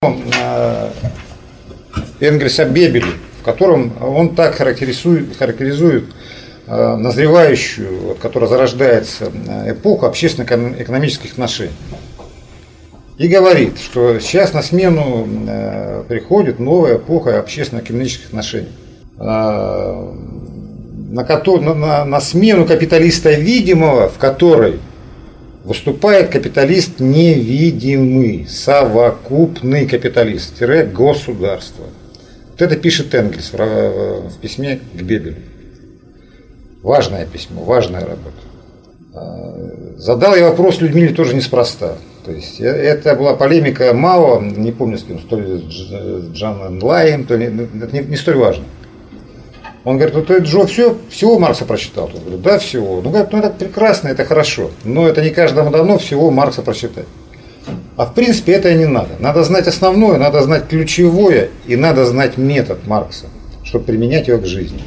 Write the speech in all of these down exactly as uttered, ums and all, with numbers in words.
Энгельса Бебеле, в котором он так характеризует, характеризует э, назревающую, вот, которая зарождается, эпоху общественно-экономических отношений. И говорит, что сейчас на смену э, приходит новая эпоха общественно-экономических отношений, э, на, на, на смену капиталиста видимого, в которой выступает капиталист невидимый, совокупный капиталист-государство. Вот это пишет Энгельс в, в письме к Бебелю. Важное письмо, важная работа. Задал я вопрос Людмиле тоже неспроста. То есть это была полемика Мао, не помню с кем, то ли с Джаном Лаем, то ли, это не, не столь важно. Он говорит, ну ты, Джо, все, всего Маркса прочитал? Я говорю, да, всего. Ну, говорит, ну это прекрасно, это хорошо, но это не каждому дано всего Маркса прочитать. А в принципе это и не надо. Надо знать основное, надо знать ключевое и надо знать метод Маркса, чтобы применять его к жизни.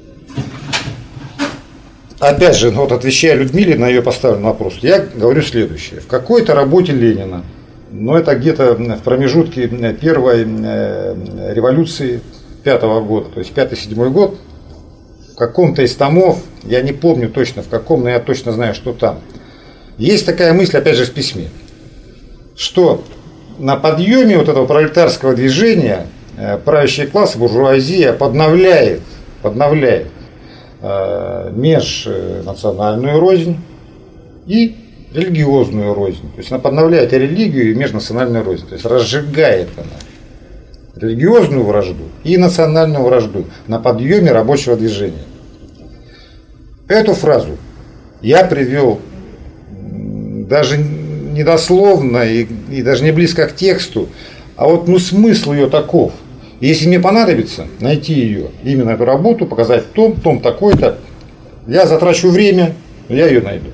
Опять же, вот отвечая Людмиле на ее поставленный вопрос, я говорю следующее. В какой-то работе Ленина, но это где-то в промежутке первой революции пятого года, то есть пятый-седьмой год, в каком-то из томов, я не помню точно в каком, но я точно знаю, что там, есть такая мысль, опять же в письме, что на подъеме вот этого пролетарского движения правящий класс, буржуазия подновляет, подновляет э, межнациональную рознь и религиозную рознь. То есть она подновляет и религию, и межнациональную рознь. То есть разжигает она религиозную вражду и национальную вражду на подъеме рабочего движения. Эту фразу я привел даже не дословно и, и даже не близко к тексту, а вот ну, смысл ее таков. И если мне понадобится найти ее, именно эту работу, показать том, том такой-то, я затрачу время, я ее найду.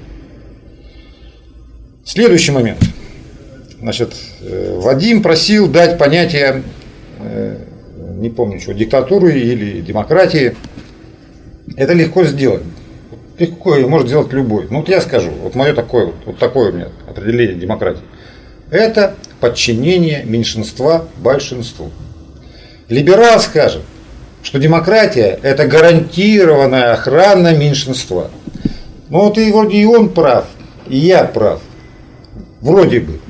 Следующий момент. Значит, Вадим просил дать понятие, не помню чего, диктатуры или демократии. Это легко сделать. Легко ее может сделать любой. Ну вот я скажу, вот мое такое, вот, вот такое у меня определение демократии. Это подчинение меньшинства большинству. Либерал скажет, что демократия это гарантированная охрана меньшинства. Ну вот и вроде и он прав, и я прав. Вроде бы.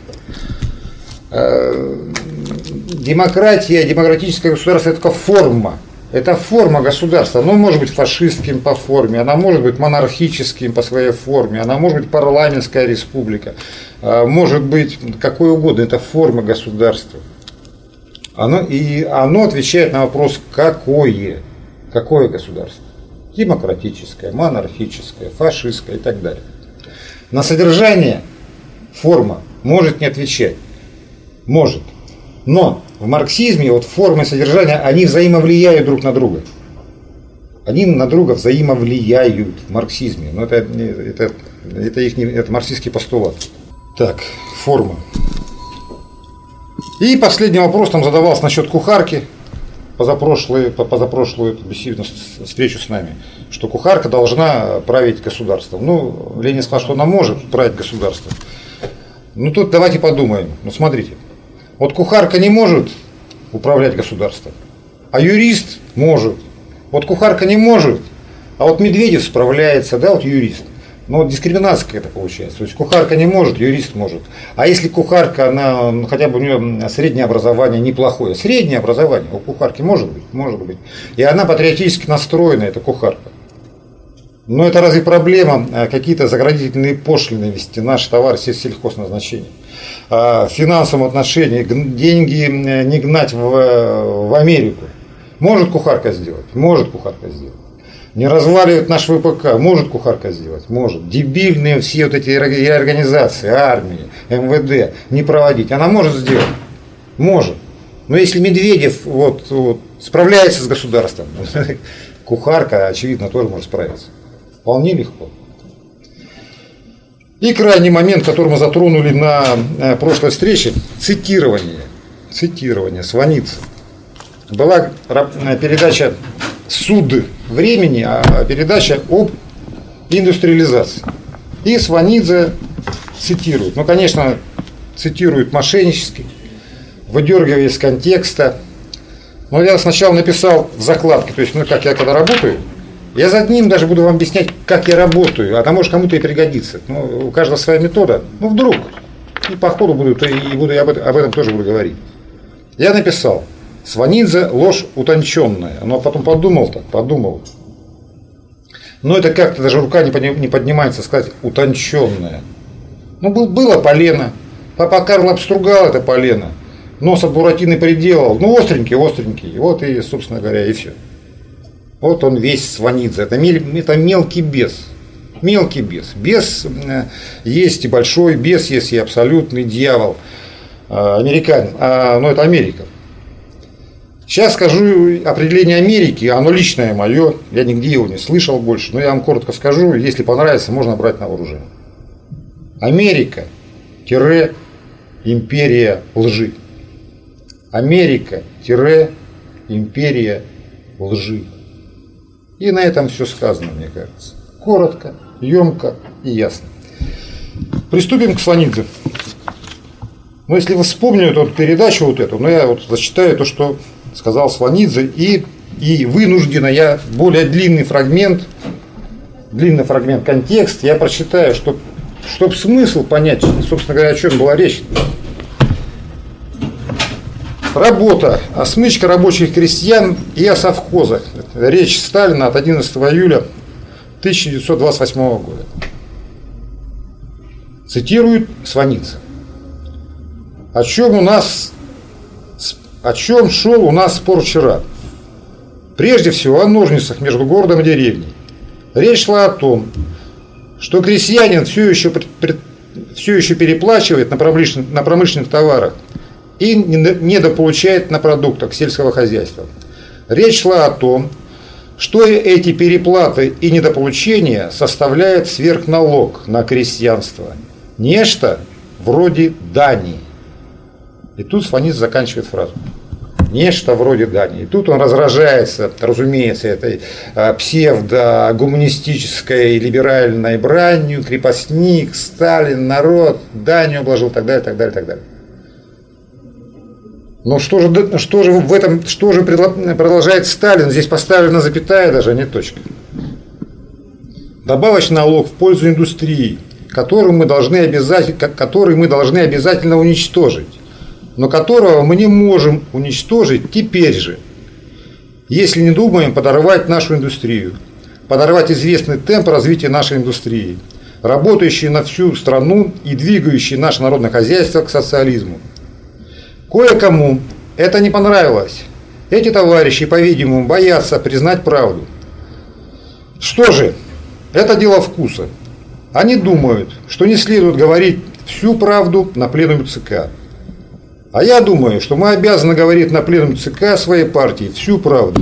Демократия, демократическое государство – это только форма. Это форма государства. Оно может быть фашистским по форме, она может быть монархическим по своей форме, она может быть парламентская республика, может быть какой угодно. Это форма государства. Оно, и оно отвечает на вопрос, какое, какое государство. Демократическое, монархическое, фашистское и так далее. На содержание форма может не отвечать. Может. Но в марксизме вот формы и содержание, они взаимовлияют друг на друга. Они на друга взаимовлияют в марксизме. Но это, это, это, их, это марксистский постулат. Так, форма. И последний вопрос там задавался насчет кухарки. Позапрошлую, позапрошлую беседу, встречу с нами. Что кухарка должна править государством. Ну, Ленин сказал, что она может править государством. Ну тут давайте подумаем. Ну смотрите. Вот кухарка не может управлять государством, а юрист может. Вот кухарка не может, а вот Медведев справляется, да, вот юрист. Но вот дискриминация какая-то получается. То есть кухарка не может, юрист может. А если кухарка, она хотя бы у нее среднее образование неплохое, среднее образование у кухарки может быть, может быть. И она патриотически настроена, эта кухарка. Но это разве проблема какие-то заградительные пошлины вести, наш товар сельхозназначения? В финансовом отношении деньги не гнать в, в Америку. Может кухарка сделать? Может кухарка сделать. Не разваливать наш ВПК? Может кухарка сделать? Может. Дебильные все вот эти организации, армии, МВД не проводить. Она может сделать? Может. Но если Медведев вот, вот, справляется с государством, кухарка, очевидно, тоже может справиться. Вполне легко. И крайний момент, который мы затронули на прошлой встрече, цитирование. Цитирование, Сванидзе. Была передача «Суд времени», а передача об индустриализации. И Сванидзе цитирует. Ну, конечно, цитирует мошеннически. выдергивая из контекста. Но я сначала написал в закладке, то есть, ну, как я когда работаю, я за ним даже буду вам объяснять, как я работаю, а там может кому-то и пригодится. Ну, у каждого своя метода. Ну, вдруг. И по ходу буду, и буду, я об этом, об этом тоже буду говорить. Я написал: Сванидзе – ложь утонченная. Но потом подумал так, подумал. Но это как-то даже рука не поднимается сказать утонченная. Ну, было полено. Папа Карло обстругал это полено. Нос от буратины приделал. Ну, остренький, остренький. Вот и, собственно говоря, и все. Вот он весь Сванидзе. Это, это мелкий бес. Мелкий бес. Бес есть и большой бес, есть и абсолютный дьявол. Американин. А, ну, это Америка. Сейчас скажу определение Америки. Оно личное мое. Я нигде его не слышал больше. Но я вам коротко скажу. Если понравится, можно брать на вооружение. Америка – империя лжи. Америка – империя лжи. И на этом все сказано, мне кажется. Коротко, емко и ясно. Приступим к Сванидзе. Но если вы вспомните вот передачу вот эту, но я вот зачитаю то, что сказал Сванидзе, и, и вынужденно я более длинный фрагмент, длинный фрагмент, контекст я прочитаю, чтобы чтоб смысл понять, собственно говоря, о чем была речь. Работа, а смычка рабочих крестьян и о совхозах. Речь Сталина от одиннадцатого июля тысяча девятьсот двадцать восьмого года. Цитирует Сванидзе. О чем у нас, о чем шел у нас спор вчера? Прежде всего о ножницах между городом и деревней. Речь шла о том, что крестьянин все еще, все еще переплачивает на промышленных, на промышленных товарах и недополучает на продуктах сельского хозяйства. Речь шла о том, что эти переплаты и недополучения составляют сверхналог на крестьянство. Нечто вроде дани. И тут Сванидзе заканчивает фразу. Нечто вроде дани. И тут он разражается, разумеется, этой псевдо-гуманистической либеральной бранью, крепостник, Сталин, народ, данью обложил, так далее, так далее, так далее. Но что же, что же в этом, что же продолжает Сталин? Здесь поставлена запятая даже, а не точка. Добавочный налог в пользу индустрии, который мы должны обязательно, который мы должны обязательно уничтожить, но которого мы не можем уничтожить теперь же, если не думаем подорвать нашу индустрию, подорвать известный темп развития нашей индустрии, работающей на всю страну и двигающей наше народное хозяйство к социализму. Кое-кому это не понравилось. Эти товарищи, по-видимому, боятся признать правду. Что же, это дело вкуса. Они думают, что не следует говорить всю правду на пленуме ЦК. А я думаю, что мы обязаны говорить на пленуме ЦК своей партии всю правду.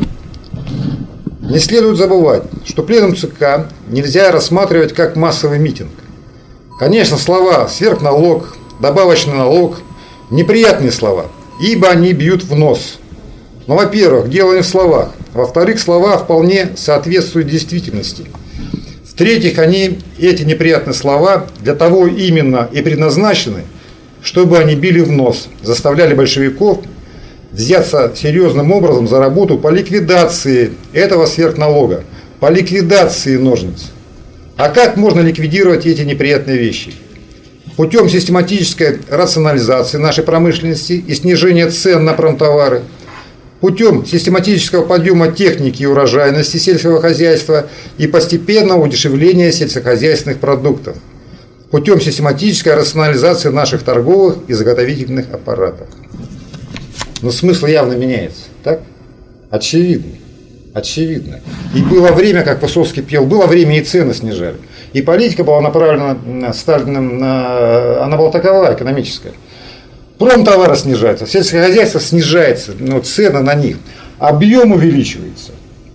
Не следует забывать, что пленум ЦК нельзя рассматривать как массовый митинг. Конечно, слова «сверхналог», «добавочный налог» – неприятные слова, ибо они бьют в нос. Но, во-первых, дело не в словах. Во-вторых, слова вполне соответствуют действительности. В-третьих, они, эти неприятные слова, для того именно и предназначены, чтобы они били в нос, заставляли большевиков взяться серьезным образом за работу по ликвидации этого сверхналога, по ликвидации ножниц. А как можно ликвидировать эти неприятные вещи? Путем систематической рационализации нашей промышленности и снижения цен на промтовары, путем систематического подъема техники и урожайности сельского хозяйства и постепенного удешевления сельскохозяйственных продуктов, путем систематической рационализации наших торговых и заготовительных аппаратов. Но смысл явно меняется, так? Очевидно. Очевидно. И было время, как Высоцкий пел, было время и цены снижали. И политика была направлена Сталиным, на, она была такова, экономическая. Промтовары снижаются, сельское хозяйство снижается, но цены на них. Объем увеличивается.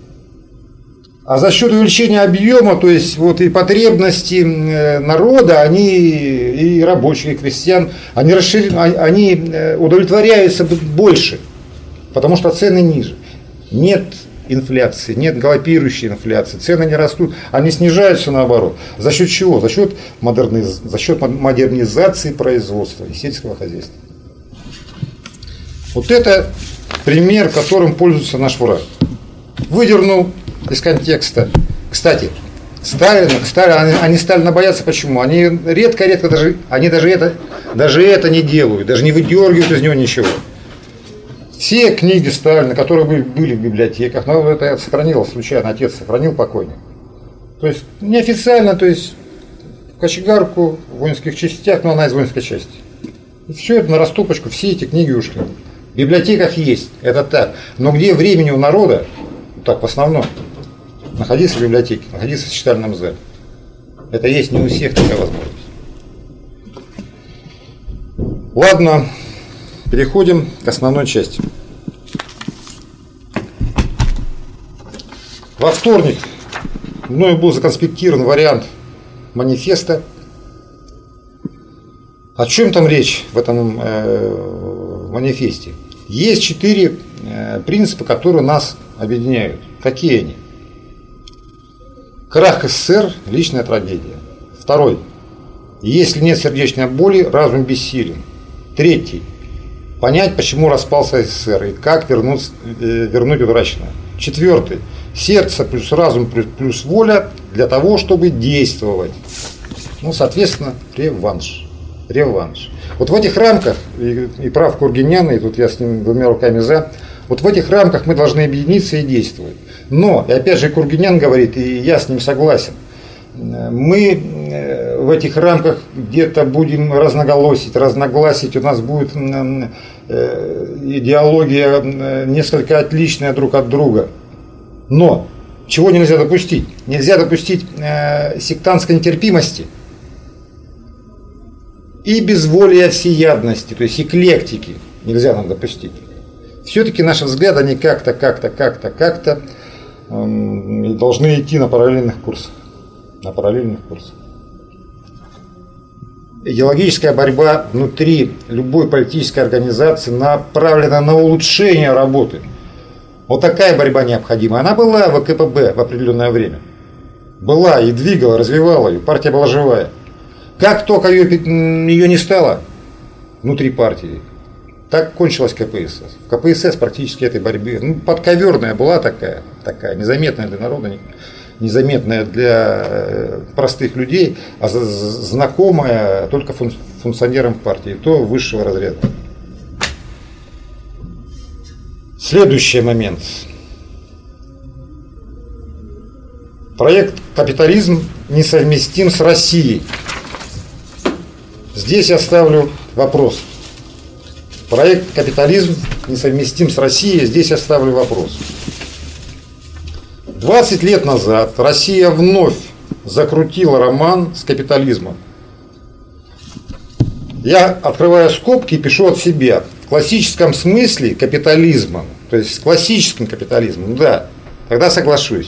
А за счет увеличения объема, то есть вот и потребности народа, они и рабочих, и крестьян, они, расшир... они удовлетворяются больше, потому что цены ниже. Нет инфляции, нет галопирующей инфляции, цены не растут, они снижаются наоборот. За счет чего? За счет, модерниз... За счет модернизации производства и сельского хозяйства. Вот это пример, которым пользуется наш враг. Выдернул из контекста. Кстати, Сталин, Сталин, они, они Сталина боятся почему? Они редко-редко даже, они даже это, даже это не делают, даже не выдергивают из него ничего. Все книги Сталина, которые были, были в библиотеках, но это я сохранил случайно, отец сохранил покойник. То есть неофициально, то есть в кочегарку, в воинских частях, но она из воинской части. И все это на растопочку, все эти книги ушли. В библиотеках есть, это так. Но где времени у народа, так в основном, находиться в библиотеке, находиться в читальном зале. Это есть не у всех такая возможность. Ладно, переходим к основной части. Во вторник мною был законспектирован вариант манифеста. О чем там речь в этом э, манифесте? Есть четыре э, принципа, которые нас объединяют. Какие они? Крах СССР – личная трагедия. Второй. Если нет сердечной боли, разум бессилен. Третий. Понять, почему распался СССР и как вернуть, э, вернуть утраченное. Четвертый. Сердце плюс разум плюс, плюс воля для того, чтобы действовать. Ну, соответственно, реванш. Реванш. Вот в этих рамках, и, и прав Кургиняна, и тут я с ним двумя руками за, вот в этих рамках мы должны объединиться и действовать. Но, и опять же Кургинян говорит, и я с ним согласен, мы в этих рамках где-то будем разноголосить, разногласить, у нас будет идеология несколько отличная друг от друга. Но чего нельзя допустить? Нельзя допустить сектантской нетерпимости и безволия всеядности, то есть эклектики нельзя нам допустить. Все-таки наши взгляды, они как-то, как-то, как-то, как-то э, должны идти на параллельных курсах. На параллельных курсах. Идеологическая борьба внутри любой политической организации направлена на улучшение работы. Вот такая борьба необходима. Она была в ВКПБ в определенное время. Была и двигала, развивала ее. Партия была живая. Как только ее, ее не стало внутри партии, так кончилась КПСС. В КПСС практически этой борьбы, ну, подковерная была такая, такая, незаметная для народа, незаметная для простых людей, а знакомая только функционерам партии, то высшего разряда. Следующий момент. Проект «Капитализм несовместим с Россией». Здесь я ставлю вопрос. Проект «Капитализм несовместим с Россией». Здесь я ставлю вопрос. двадцать лет назад Россия вновь закрутила роман с капитализмом. Я открываю скобки и пишу от себя. В классическом смысле капитализмом, то есть с классическим капитализмом, да, тогда соглашусь.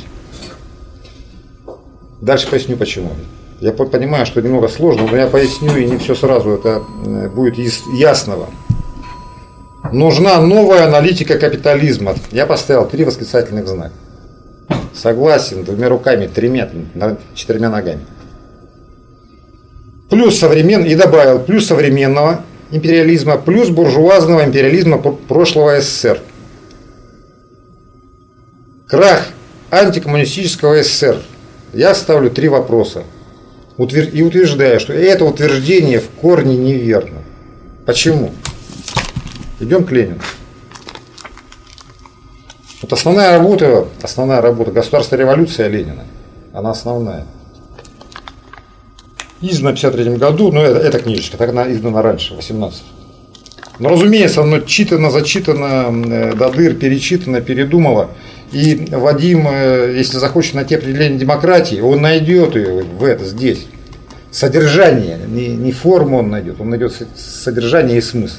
Дальше поясню почему. Я понимаю, что немного сложно, но я поясню, и не все сразу это будет ясного. Нужна новая аналитика капитализма. Я поставил три восклицательных знака. Согласен, двумя руками, тремя, четырьмя ногами. Плюс современного, и добавил, плюс современного империализма, плюс буржуазного империализма прошлого СССР. Крах антикоммунистического СССР. Я ставлю три вопроса. И утверждаю, что это утверждение в корне неверно. Почему? Идем к Ленину. Вот основная работа, основная работа «Государственная революция» Ленина, она основная. Издана в пятьдесят третьем году, но это, это книжечка, так она издана раньше, в восемнадцатом. Но, разумеется, оно читано, зачитано, до дыр, перечитано, передумало. И Вадим, если захочет найти определение демократии, он найдет ее в это, здесь. Содержание, не, не форму он найдет, он найдет содержание и смысл.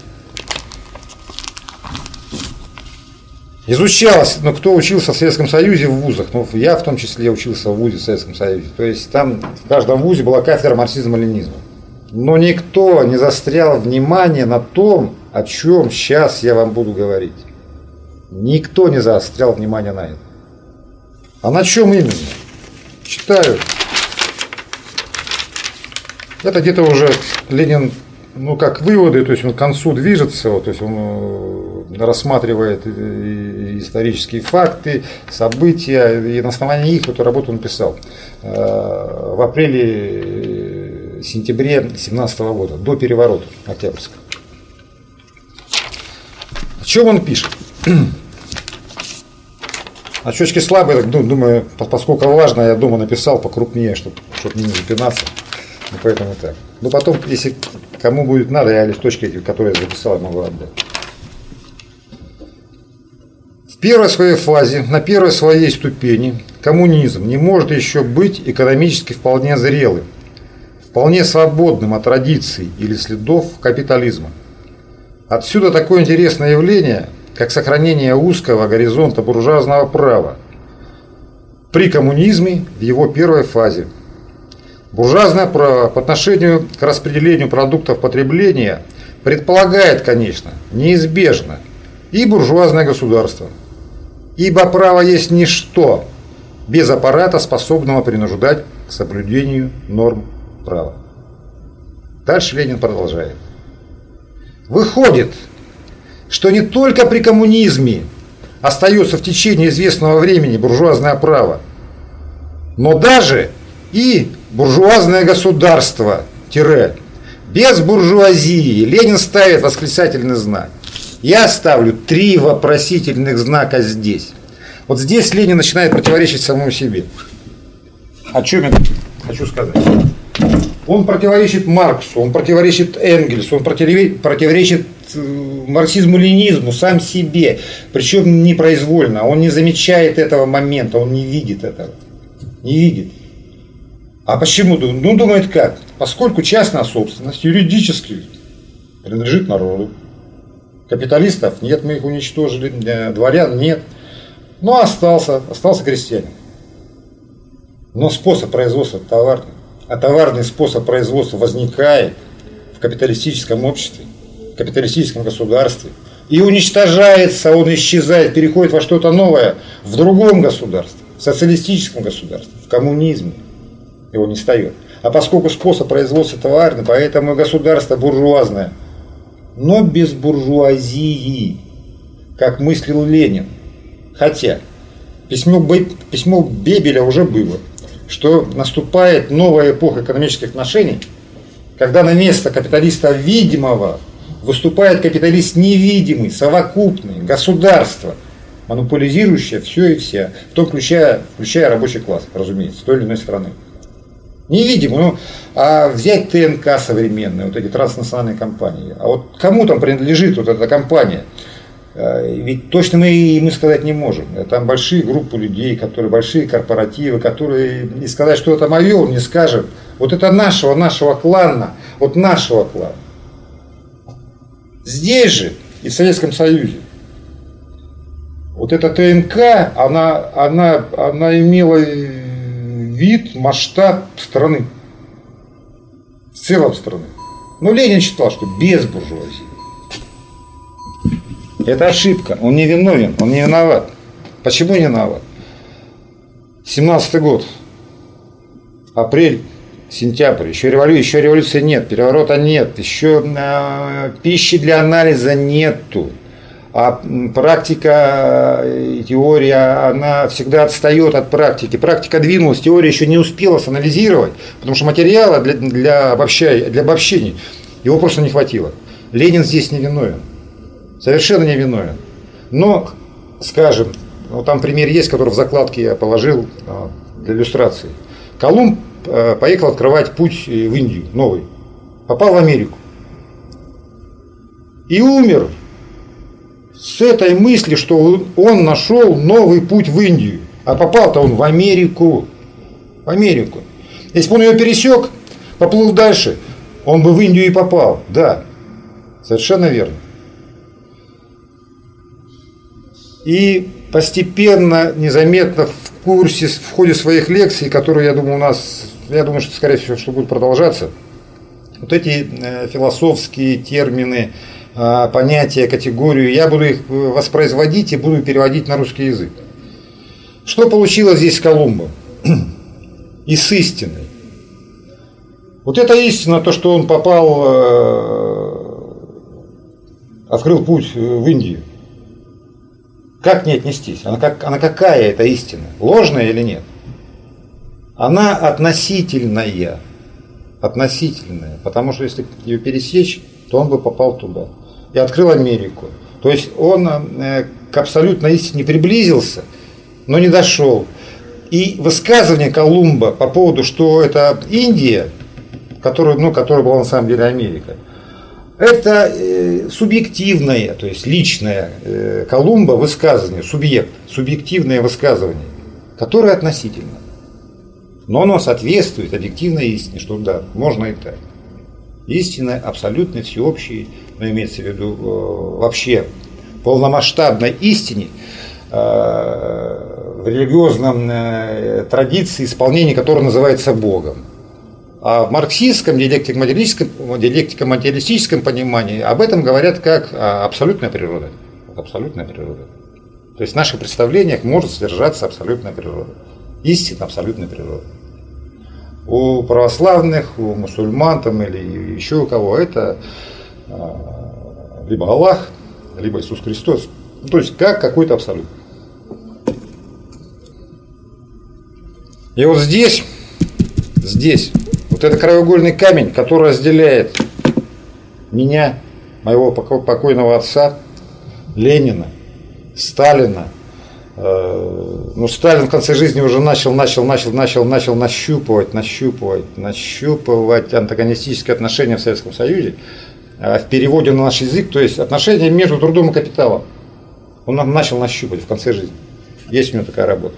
Изучалось, но кто учился в Советском Союзе в вузах, ну, я в том числе учился в вузе в Советском Союзе, то есть там в каждом вузе была кафедра марксизма-ленинизма. Но никто не застрял внимание на том, о чем сейчас я вам буду говорить. Никто не заострял внимание на это. А на чем именно? Читаю. Это где-то уже Ленин ну, как выводы, то есть он к концу движется, вот, то есть он рассматривает исторические факты, события, и на основании их эту работу он писал в апреле-сентябре две тысячи семнадцатого года, до переворота Октябрьского. О чем он пишет? Очечки слабые, так, думаю, поскольку важно, я дома написал покрупнее, чтобы, чтобы не запинаться. И поэтому так. Но потом, если кому будет надо, я листочки эти, которые я записал, я могу отдать. В первой своей фазе, на первой своей ступени, коммунизм не может еще быть экономически вполне зрелым, вполне свободным от традиций или следов капитализма. Отсюда такое интересное явление, как сохранение узкого горизонта буржуазного права при коммунизме в его первой фазе. Буржуазное право по отношению к распределению продуктов потребления предполагает, конечно, неизбежно и буржуазное государство, ибо право есть ничто без аппарата, способного принуждать к соблюдению норм права. Дальше Ленин продолжает. Выходит, что не только при коммунизме остается в течение известного времени буржуазное право, но даже и буржуазное государство, тире, без буржуазии. Ленин ставит восклицательный знак. Я ставлю три вопросительных знака здесь. Вот здесь Ленин начинает противоречить самому себе. О чем я хочу сказать? Он противоречит Марксу, он противоречит Энгельсу, он противоречит марксизму-ленинизму, сам себе. Причем непроизвольно. Он не замечает этого момента, он не видит этого. Не видит. А почему? Ну, думает как? Поскольку частная собственность юридически принадлежит народу. Капиталистов нет, мы их уничтожили, дворян нет. Но остался, остался крестьянин. Но способ производства товарный. А товарный способ производства возникает в капиталистическом обществе, в капиталистическом государстве. И уничтожается, он исчезает, переходит во что-то новое в другом государстве, в социалистическом государстве, в коммунизме. Его не встает. А поскольку способ производства товарный, поэтому государство буржуазное, но без буржуазии, как мыслил Ленин. Хотя письмо, письмо Бебеля уже было, что наступает новая эпоха экономических отношений, когда на место капиталиста видимого выступает капиталист невидимый, совокупный, государство, монополизирующее все и вся, в том включая, включая рабочий класс, разумеется, той или иной страны. Невидимый, ну, а взять ТНК современные, вот эти транснациональные компании, а вот кому там принадлежит вот эта компания? Ведь точно мы, мы сказать не можем. Там большие группы людей, которые большие корпоративы, которые и сказать, что это мое, он не скажет. Вот это нашего, нашего клана, вот нашего клана. Здесь же и в Советском Союзе вот эта ТНК, она, она, она имела вид, масштаб страны. В целом страны. Но Ленин считал, что без буржуазии. Это ошибка. Он не виновен, он не виноват. Почему не виноват? семнадцатый год. Апрель, сентябрь. Еще революции, еще революции нет, переворота нет, еще э, пищи для анализа нету. А практика и теория, она всегда отстает от практики. Практика двинулась, теория еще не успела санализировать, потому что материала для, для, обобщения, для обобщений его просто не хватило. Ленин здесь не виновен. Совершенно не виновен. Но, скажем, вот там пример есть, который в закладке я положил для иллюстрации. Колумб поехал открывать путь в Индию, новый. Попал в Америку. И умер с этой мыслью, что он нашел новый путь в Индию. А попал-то он в Америку. В Америку. Если бы он ее пересек, поплыл дальше, он бы в Индию и попал. Да, совершенно верно. И постепенно, незаметно в курсе, в ходе своих лекций, которые, я думаю, у нас, я думаю, что, скорее всего, что будет продолжаться, вот эти э, философские термины, э, понятия, категорию, я буду их воспроизводить и буду переводить на русский язык. Что получилось здесь с Колумбом? И с истиной. Вот эта истина, то, что он попал открыл путь в Индию. Как к ней отнестись? Она, как, она какая это истина? Ложная или нет? Она относительная. Относительная. Потому что если ее пересечь, то он бы попал туда. И открыл Америку. То есть он к абсолютной истине приблизился, но не дошел. И высказывание Колумба по поводу, что это Индия, которая, ну, которая была на самом деле Америка, это э, субъективное, то есть личное э, Колумба высказывание, субъект, субъективное высказывание, которое относительно. Но оно соответствует объективной истине, что да, можно и так. Истина абсолютно всеобщей, но имеется в виду э, вообще полномасштабной истине, э, в религиозном э, традиции, исполнение которой называется Богом. А в марксистском, диалектико-материалистическом, диалектико-материалистическом понимании об этом говорят как абсолютная природа. Абсолютная природа. То есть в наших представлениях может содержаться абсолютная природа. Истина абсолютной природы. У православных, у мусульман там, или еще у кого это либо Аллах, либо Иисус Христос. Ну, то есть как какой-то абсолют. И вот здесь, здесь, вот это краеугольный камень, который разделяет меня, моего покойного отца, Ленина, Сталина. Ну, Сталин в конце жизни уже начал, начал, начал, начал, начал нащупывать, нащупывать, нащупывать антагонистические отношения в Советском Союзе. В переводе на наш язык, то есть отношения между трудом и капиталом. Он начал нащупать в конце жизни. Есть у него такая работа.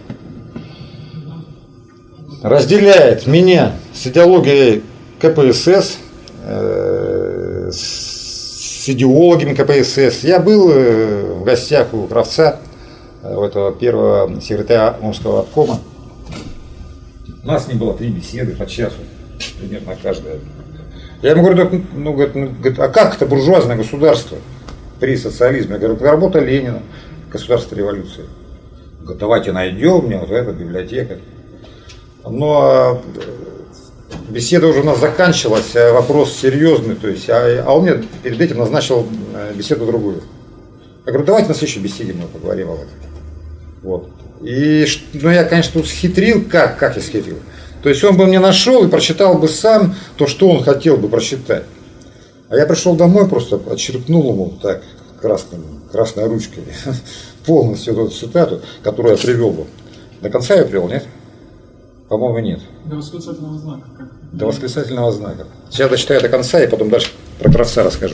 Разделяет меня с идеологией ка пэ эс эс, э, с идеологами ка пэ эс эс. Я был в гостях у Кравца, у этого первого секретаря Омского обкома. У нас не было три беседы по часу, примерно каждая. Я ему говорю, ну, говорит, а как это буржуазное государство при социализме? Я говорю, работа Ленина, государство революции. Говорит, давайте найдем мне вот эту библиотеку. Но беседа уже у нас заканчивалась, вопрос серьезный, то есть, а, а он мне перед этим назначил беседу другую. Я говорю, давайте на следующей беседе мы поговорим об этом. Вот. И, ну, я, конечно, тут схитрил, как, как я схитрил. То есть он бы мне нашел и прочитал бы сам то, что он хотел бы прочитать. А я пришел домой, просто отчеркнул ему так красным, красной ручкой полностью эту цитату, которую я привел бы. До конца я привел, нет? По-моему, нет. До восклицательного знака. Как? До восклицательного знака. Сейчас дочитаю до конца и потом дальше про Кравца расскажу.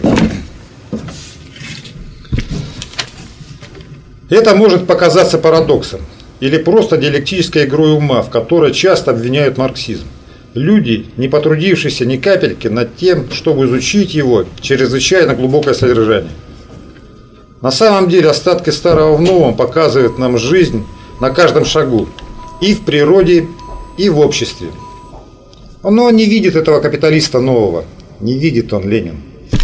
Это может показаться парадоксом или просто диалектической игрой ума, в которой часто обвиняют марксизм. Люди, не потрудившиеся ни капельки над тем, чтобы изучить его чрезвычайно глубокое содержание. На самом деле остатки старого в новом показывают нам жизнь на каждом шагу, и в природе, и в обществе. Но он не видит этого капиталиста нового, не видит он Ленин.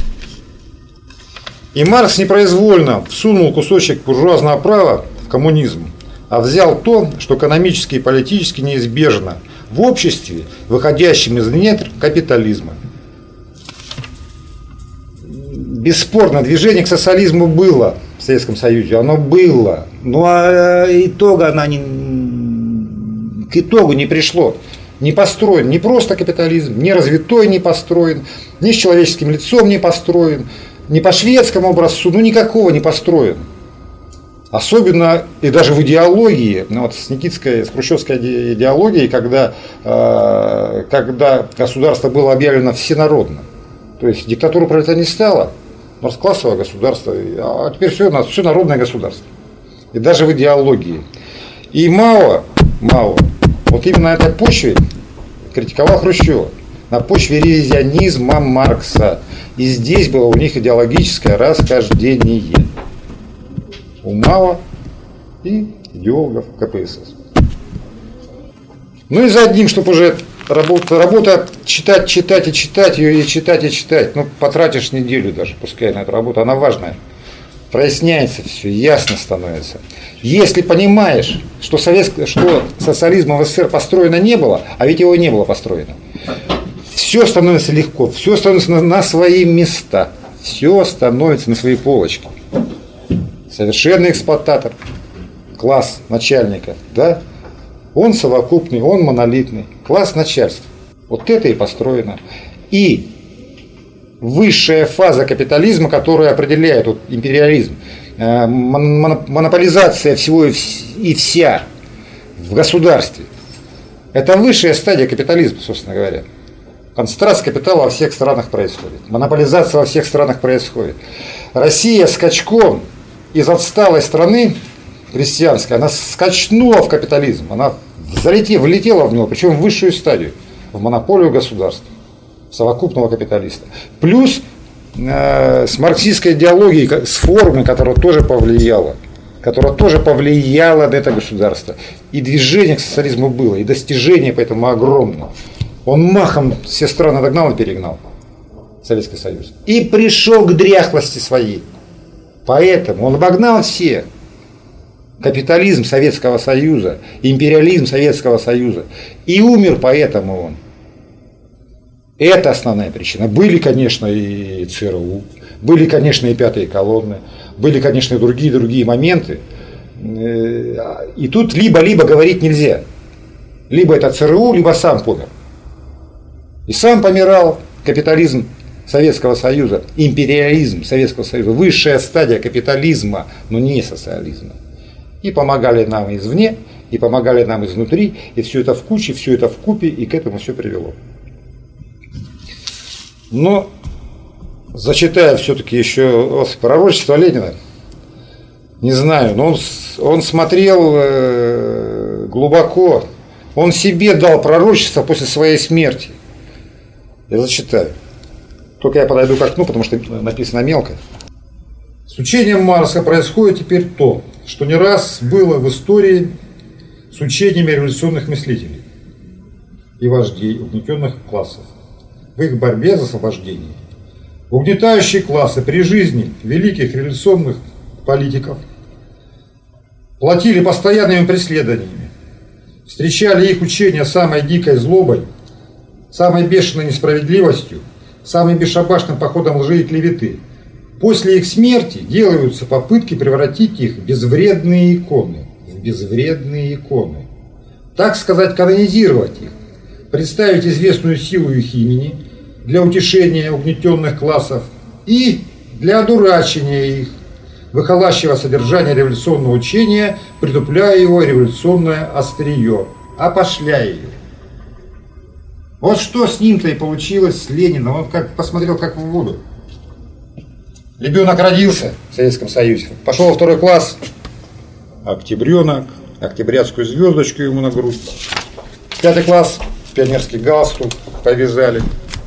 И Маркс непроизвольно всунул кусочек буржуазного права в коммунизм, а взял то, что экономически и политически неизбежно в обществе, выходящем из недр капитализма. Бесспорно, движение к социализму было в Советском Союзе, оно было, но итога оно не, к итогу не пришло. Не построен не просто капитализм, не развитой не построен, ни с человеческим лицом не построен, не по шведскому образцу, ну никакого не построен. Особенно и даже в идеологии, ну, вот с Никитской, с хрущевской идеологией, когда, э, когда государство было объявлено всенародным. То есть диктатуру пролетариата не стало, расклассовое государство, а теперь все, все народное государство. И даже в идеологии. И Мао, Мао вот именно на этой почве критиковал Хрущева, на почве ревизионизма Маркса. И здесь было у них идеологическое расхождение. У Мао и идеологов ка пэ эс эс. Ну и за одним, чтобы уже работа, работа читать, читать и читать ее, и читать, и читать. Ну, потратишь неделю даже, пускай на эту работу, она важная. Проясняется все, ясно становится. Если понимаешь, что, советск... что социализма в эс эс эс эр построено не было, а ведь его не было построено, все становится легко, все становится на, на свои места. все становится на свои полочки. Совершенный эксплуататор, класс начальника, да? Он совокупный, он монолитный, класс начальства. Вот это и построено. И высшая фаза капитализма, которая определяет вот, империализм, монополизация всего и вся в государстве. Это высшая стадия капитализма, собственно говоря. Концентрация капитала во всех странах происходит. Монополизация во всех странах происходит. Россия скачком из отсталой страны крестьянской, она скачнула в капитализм. Она залетела, влетела в него, причем в высшую стадию, в монополию государства, совокупного капиталиста. Плюс э, с марксистской идеологией, с формой, которая тоже повлияла, которая тоже повлияла на это государство. И движение к социализму было, и достижение поэтому огромное. Он махом все страны догнал и перегнал, Советский Союз. И пришел к дряхлости своей. Поэтому он обогнал все. Капитализм Советского Союза, империализм Советского Союза. И умер поэтому он. Это основная причина. Были, конечно, и ЦРУ, были, конечно, и пятые колонны, были, конечно, и другие, другие моменты. И тут либо-либо говорить нельзя. Либо это ЦРУ, либо сам помер. И сам помирал капитализм Советского Союза, империализм Советского Союза, высшая стадия капитализма, но не социализма. И помогали нам извне, и помогали нам изнутри, и все это в куче, все это в купе, и к этому все привело. Но, зачитая все-таки еще вот, пророчество Ленина, не знаю, но он, он смотрел э, глубоко, он себе дал пророчество после своей смерти. Я зачитаю. Только я подойду к окну, потому что написано мелко. С учением Маркса происходит теперь то, что не раз было в истории с учениями революционных мыслителей и вождей угнетенных классов в их борьбе за освобождение. Угнетающие классы при жизни великих революционных политиков платили постоянными преследованиями, встречали их учения самой дикой злобой, самой бешеной несправедливостью, самым бесшабашным походом лжи и клеветы. После их смерти делаются попытки превратить их в безвредные иконы, в безвредные иконы. Так сказать, канонизировать их, представить известную силу их имени для утешения угнетенных классов и для одурачения их, выхолащивая содержание революционного учения, притупляя его революционное острие, опошляя его. Вот что с ним-то и получилось с Лениным. Он как посмотрел как в воду. Ребенок родился в Советском Союзе, пошел во второй класс, октябренок, октябрятскую звездочку ему на грудь. Пятый класс, пионерский галстук повязали.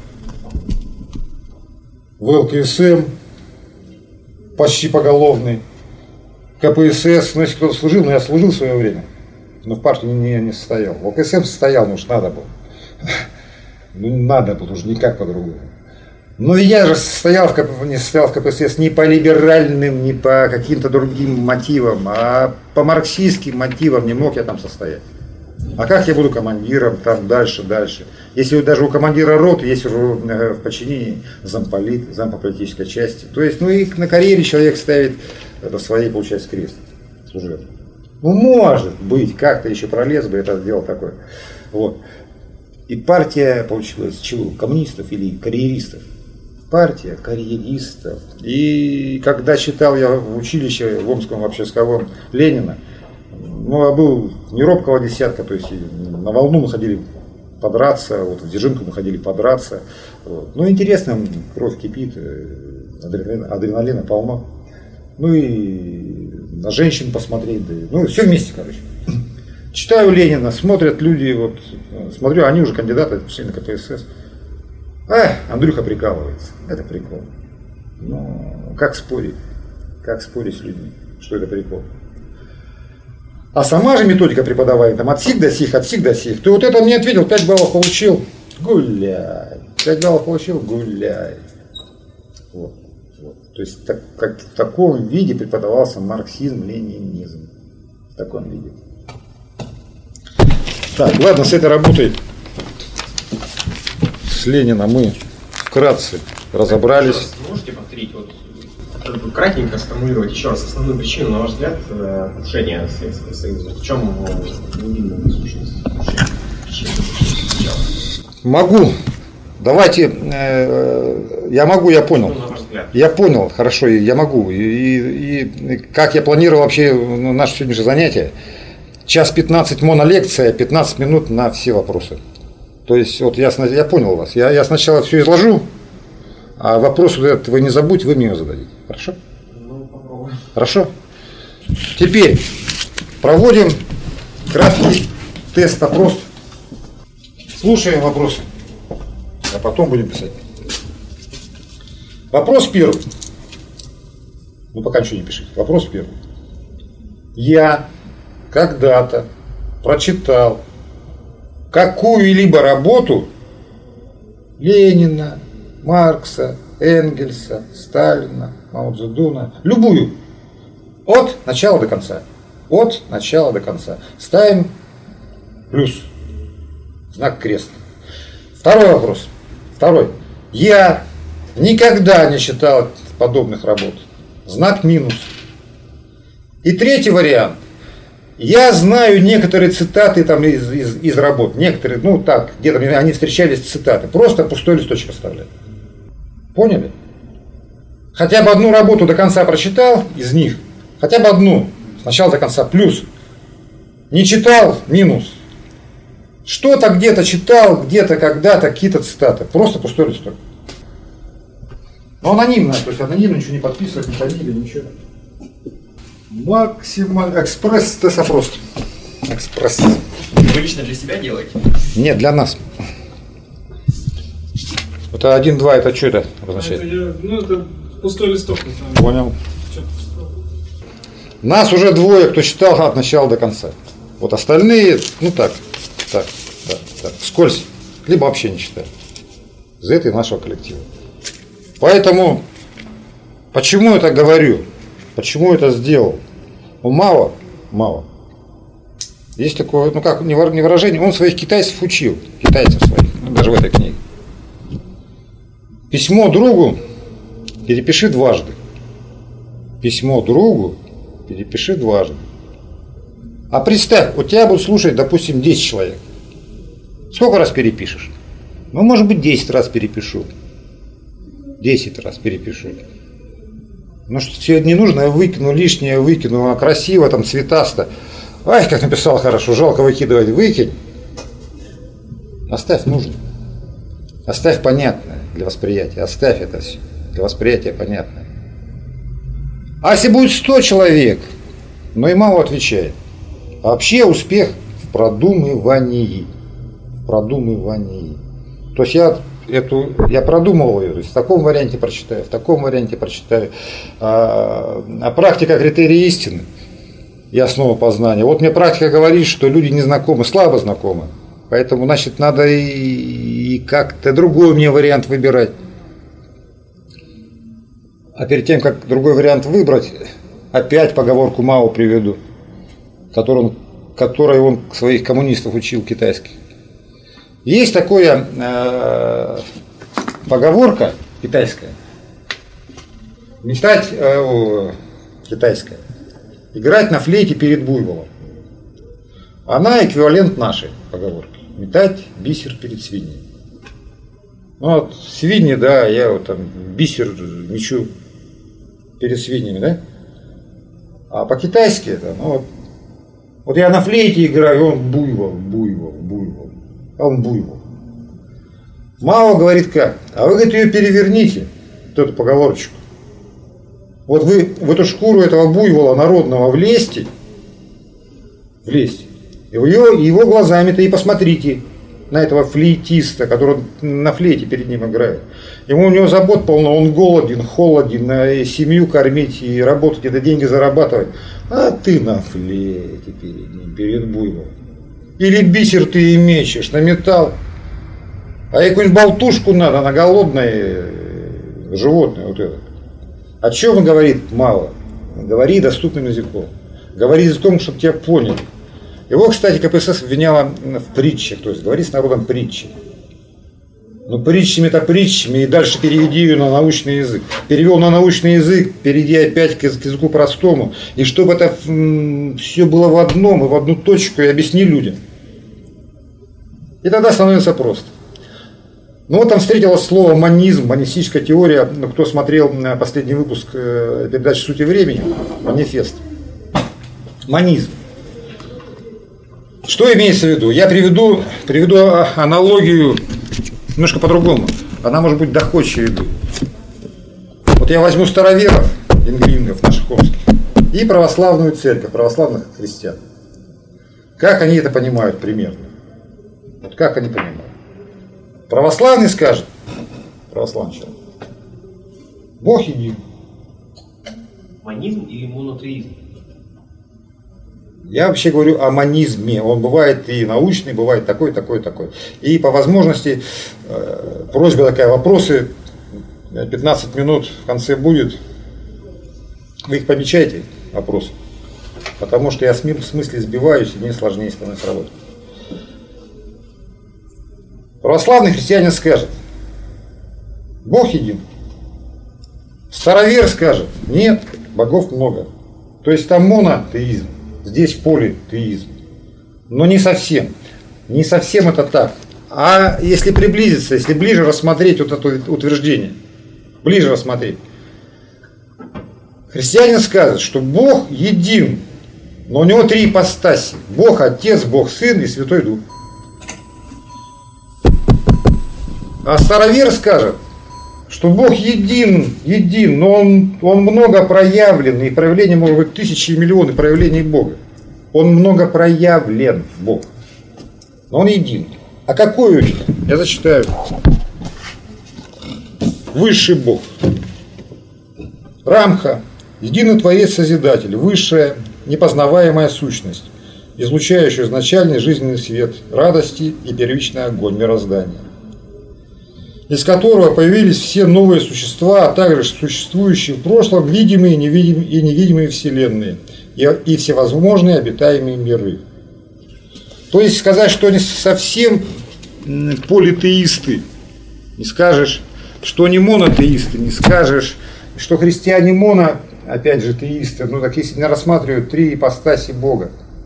В ЛКСМ почти поголовный. КПСС, ну если кто-то служил, но я служил в свое время, но в партии не, не состоял. В ЛКСМ состоял, ну уж надо было. Ну, надо было, уже никак по-другому. Но я же состоял в, КП, не состоял в КПСС не по либеральным, не по каким-то другим мотивам, а по марксистским мотивам не мог я там состоять. А как я буду командиром там дальше, дальше? Если даже у командира роты есть уже в подчинении замполит, зам по политической части. То есть, ну и на карьере человек ставит это своей, получается, крест служебный. Ну, может быть, как-то еще пролез бы, это сделал такое. Вот. И партия получилась чего? Коммунистов или карьеристов? Партия карьеристов. И когда читал я в училище в Омском общесковом Ленина, ну, я был не робкого десятка, то есть на волну мы ходили подраться, вот в Дзержинку мы ходили подраться. Вот. Ну, интересно, кровь кипит, адреналина, адреналина полно. Ну и на женщин посмотреть, да, ну, все вместе, короче. Читаю Ленина, смотрят люди, вот, смотрю, они уже кандидаты, пошли на КПСС. А, Андрюха прикалывается. Это прикол. Ну, как спорить? Как спорить с людьми, что это прикол? А сама же методика преподавания, там, от сих до сих, от сих до сих. Ты вот это мне ответил, пять баллов получил, гуляй. пять баллов получил, гуляй. Вот, вот. То есть, так, как, в таком виде преподавался марксизм, ленинизм. В таком виде. Так, ладно, с этой работой с Лениным мы вкратце разобрались. можете повторить, вот, кратенько сформулировать еще раз основную причину, на ваш взгляд, крушения Советского Союза? В чем его глубинная сущность? Могу. Давайте, э, я могу, я понял. Ну, на ваш взгляд. Я понял, хорошо, я могу. И, и, и как я планировал вообще ну, наше сегодняшнее занятие, час пятнадцать монолекция, пятнадцать минут на все вопросы. То есть, вот я, я понял вас. Я, я сначала все изложу, а вопрос вот этот вы не забудьте, вы мне его зададите. Хорошо? Ну, попробуем. Хорошо? Теперь проводим краткий тест-опрос. Слушаем вопросы, а потом будем писать. Вопрос первый. Ну, пока ничего не пишите. Вопрос первый. Я когда-то прочитал какую-либо работу Ленина, Маркса, Энгельса, Сталина, Мао Цзэдуна, любую, от начала до конца. От начала до конца. Ставим плюс, знак крест. Второй вопрос. Второй. Я никогда не читал подобных работ. Знак минус. И третий вариант. Я знаю некоторые цитаты там из, из, из работ. Некоторые, ну так, где-то они встречались цитаты. Просто пустой листочек оставляю. Поняли? Хотя бы одну работу до конца прочитал из них. Хотя бы одну. С начала до конца плюс. Не читал минус. Что-то где-то читал, где-то когда-то какие-то цитаты. Просто пустой листок. Но анонимно, то есть анонимно, ничего не подписывать, не фамилия, ничего. Максимально экспресс-тест-опрос. Экспресс. Вы лично для себя делаете? Нет, для нас. Это один-два, это что это обозначает? Это я, ну, это пустой листок. Это, Понял. что-то пустое. Нас уже двое, кто читал от начала до конца. Вот остальные, ну так, так, так, так, вскользь, либо вообще не читали. Из этой нашего коллектива. Поэтому, почему я так говорю? Почему это сделал? Ну, мало, мало. Есть такое, ну как, не выражение, он своих китайцев учил, китайцев своих, ну, даже в этой книге. Письмо другу перепиши дважды. Письмо другу перепиши дважды. А представь, у тебя будут слушать, допустим, десять человек. Сколько раз перепишешь? Ну, может быть, десять раз перепишу. десять раз перепишу. Ну, что тебе не нужно, я выкину лишнее, выкину, а красиво, там, цветасто. Ай, как написал хорошо, жалко выкидывать, выкинь. Оставь нужное. Оставь понятное для восприятия. Оставь это все для восприятия понятное. А если будет сто человек, но и мало отвечает. А вообще успех в продумывании. В продумывании. То есть я эту, я продумывал ее, то есть в таком варианте прочитаю, в таком варианте прочитаю. А, а практика критерий истины и основа познания. Вот мне практика говорит, что люди не знакомы, слабо знакомы. Поэтому, значит, надо и, и как-то другой мне вариант выбирать. А перед тем, как другой вариант выбрать, опять поговорку Мао приведу, которую он, которой он своих коммунистов учил китайских. Есть такая э, поговорка китайская. Метать э, о, китайская. Играть на флейте перед буйволом. Она эквивалент нашей поговорки. Метать бисер перед свиньей. Ну вот свиньи, да, я вот там бисер мечу перед свиньями, да? А по-китайски это, ну вот, вот я на флейте играю, он буйвол, буйвол, буйвол. А он буйвол. Мао говорит как? А вы, говорит, ее переверните, вот эту поговорочку. Вот вы в эту шкуру этого буйвола народного влезьте, влезьте, и в его, его глазами-то и посмотрите на этого флейтиста, который на флейте перед ним играет. Ему у него забот полно, он голоден, холоден, и семью кормить, и работать, это деньги зарабатывать. А ты на флейте перед ним, перед буйволом. Или бисер ты и мечешь на металл. А какую-нибудь болтушку надо на голодное животное вот это. О чем он говорит мало? Говори доступным языком. Говори языком, чтобы тебя поняли. Его, кстати, ка пэ эс эс обвиняла в притчах, то есть говори с народом притчи. Ну, притчами-то притчами, и дальше переведи ее на научный язык. Перевел на научный язык, перейди опять к языку простому. И чтобы это все было в одном и в одну точку, и объясни людям. И тогда становится просто. Ну вот там встретилось слово монизм, монистическая теория. Ну, кто смотрел последний выпуск передачи «Сути времени», манифест. Монизм. Что имеется в виду? Я приведу, приведу аналогию немножко по-другому. Она может быть доходчивее. Вот я возьму староверов, ингрингов наших омских, и православную церковь, православных христиан. Как они это понимают примерно? Вот как они понимают? Православный скажет, православный человек, Бог един. Монизм или монотеизм? Я вообще говорю о монизме. Он бывает и научный, бывает такой, такой, такой. И по возможности, э, просьба такая, вопросы, пятнадцать минут в конце будет. Вы их помечайте, вопросы. Потому что я в смысле сбиваюсь, и мне сложнее становится работать. Православный христианин скажет, Бог един. Старовер скажет, нет, богов много. То есть там монотеизм. Здесь политеизм. Но не совсем. Не совсем это так. А если приблизиться, если ближе рассмотреть вот это утверждение, ближе рассмотреть, христианин скажет, что Бог един, но у него три ипостаси. Бог Отец, Бог Сын и Святой Дух. А старовер скажет, что Бог един, един, но он, он много проявлен, и проявление может быть тысячи и миллионы проявлений Бога. Он много проявлен, Бог. Но он един. А какой он? Я зачитаю. Высший Бог. Рамха. Единый Творец Созидатель. Высшая, непознаваемая сущность, излучающая изначальный жизненный свет, радости и первичный огонь мироздания, из которого появились все новые существа, а также существующие в прошлом видимые и невидимые, и невидимые вселенные, и, и всевозможные обитаемые миры. То есть сказать, что они совсем политеисты, не скажешь, что они монотеисты, не скажешь, что христиане моно, опять же, теисты, ну так если не рассматривают три ипостаси Бога.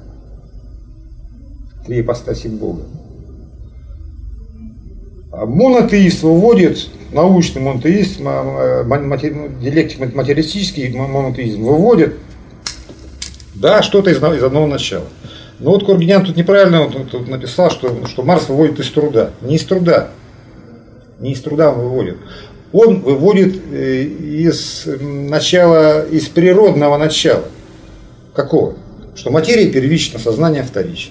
Три ипостаси Бога. Монотеист выводит, научный монотеист, диалектик материалистический монотеизм выводит, да, что-то из, из одного начала. Но вот Кургинян тут неправильно вот, тут написал, что, что Марс выводит из труда. Не из труда. Не из труда он выводит. Он выводит из начала, из природного начала. Какого? Что материя первична, сознание вторично.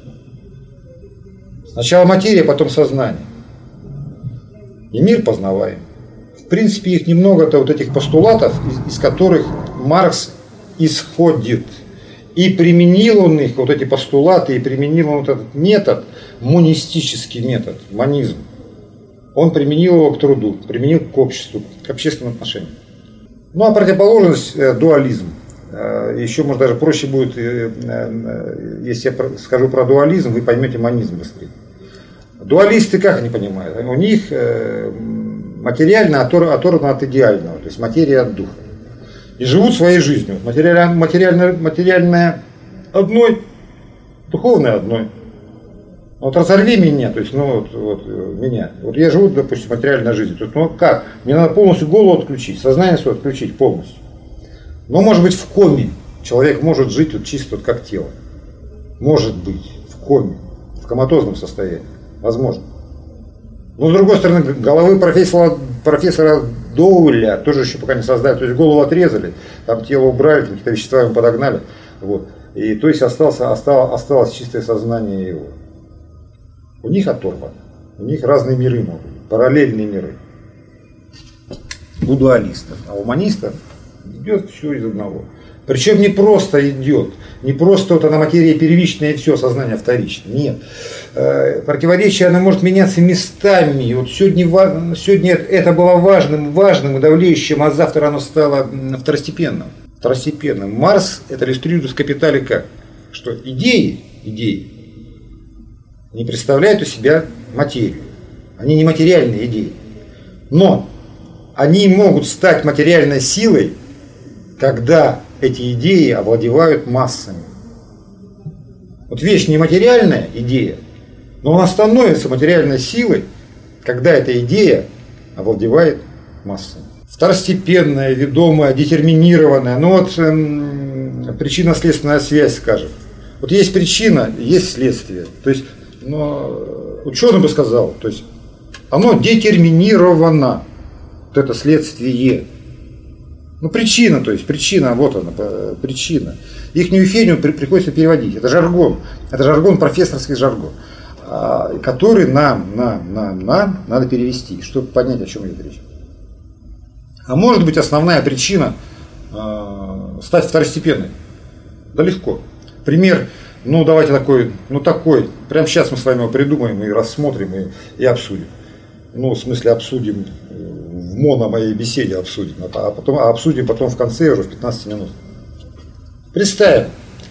Сначала материя, потом сознание. И мир познаваем. В принципе, их немного-то вот этих постулатов, из, из которых Маркс исходит. И применил он их, вот эти постулаты, и применил он вот этот метод, монистический метод, монизм. Он применил его к труду, применил к обществу, к общественным отношениям. Ну а противоположность – дуализм. Еще, может, даже проще будет, если я скажу про дуализм, вы поймете монизм быстрее. Дуалисты как они понимают? У них материально оторвано от идеального, то есть материя от духа. И живут своей жизнью. Материально, материально, материальное одной, духовное одной. Вот разорви меня, то есть, ну вот, вот меня. Вот я живу, допустим, материальной жизнью. То есть, ну как? Мне надо полностью голову отключить, сознание свое отключить полностью. Но может быть в коме. Человек может жить вот чисто вот как тело. Может быть в коме, в коматозном состоянии. Возможно. Но с другой стороны, головы профессора, профессора Доуэля тоже еще пока не создали. То есть голову отрезали, там тело убрали, там какие-то вещества ему подогнали. Вот. И то есть остался, осталось, осталось чистое сознание его. У них оторвано. У них разные миры могут быть, параллельные миры. У дуалистов. А у монистов идет все из одного. Причем не просто идет, не просто вот она материя первичная и все, сознание вторичное. Нет. Противоречие, оно может меняться местами. И вот сегодня, сегодня это было важным, важным и давлеющим, а завтра оно стало второстепенным. Второстепенным. Марс это иллюстрирует в «Капитале» как? Что идеи, идеи не представляют у себя материю. Они не материальные идеи. Но они могут стать материальной силой, когда эти идеи овладевают массами. Вот вещь нематериальная идея, но она становится материальной силой, когда эта идея овладевает массами. Второстепенная, ведомая, детерминированная. Ну вот эм, причинно-следственная связь, скажем. Вот есть причина, есть следствие. То есть, ну, ученый бы сказал, то есть оно детерминировано. Вот это следствие. Ну, причина, то есть причина, вот она, причина. Ихнюю феню при, приходится переводить. Это жаргон. Это жаргон, профессорский жаргон, а, который нам, нам, нам, нам надо перевести, чтобы понять, о чем идет речь. А может быть, основная причина э, стать второстепенной? Да легко. Пример, ну давайте такой, ну такой, прямо сейчас мы с вами его придумаем и рассмотрим и, и обсудим. Ну, в смысле, обсудим, в моно моей беседе обсудим, а потом а обсудим потом в конце уже в пятнадцати минут. Представим,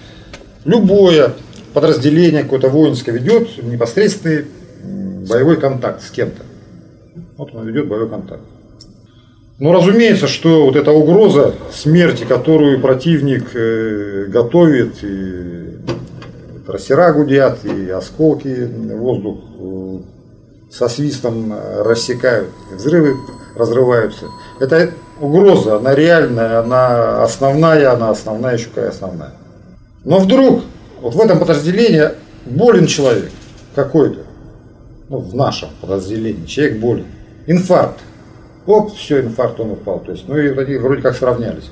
любое подразделение какое-то воинское ведет непосредственный боевой контакт с кем-то. Вот он ведет боевой контакт. Но разумеется, что вот эта угроза смерти, которую противник э, готовит, и трассера гудят, и осколки воздух э, со свистом рассекают, взрывы разрываются. Это угроза, она реальная, она основная, она основная, еще какая основная. Но вдруг вот в этом подразделении болен человек какой-то, ну, в нашем подразделении человек болен, инфаркт. Оп, все, инфаркт, он упал. То есть, ну и они вроде как сравнялись,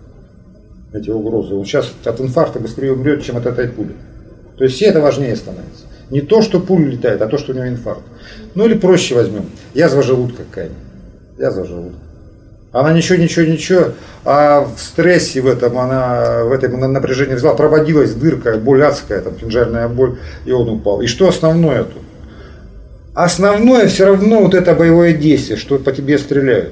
эти угрозы. Он сейчас от инфаркта быстрее умрет, чем от этой пули. То есть все это важнее становится. Не то, что пуля летает, а то, что у него инфаркт. Ну или проще возьмем. Язва желудка какая-нибудь. Язва желудка. Она ничего, ничего, ничего, а в стрессе в этом, она в этом напряжении взяла, прободилась дырка, боль адская, там кинжальная боль, и он упал. И что основное тут? Основное все равно вот это боевое действие, что по тебе стреляют.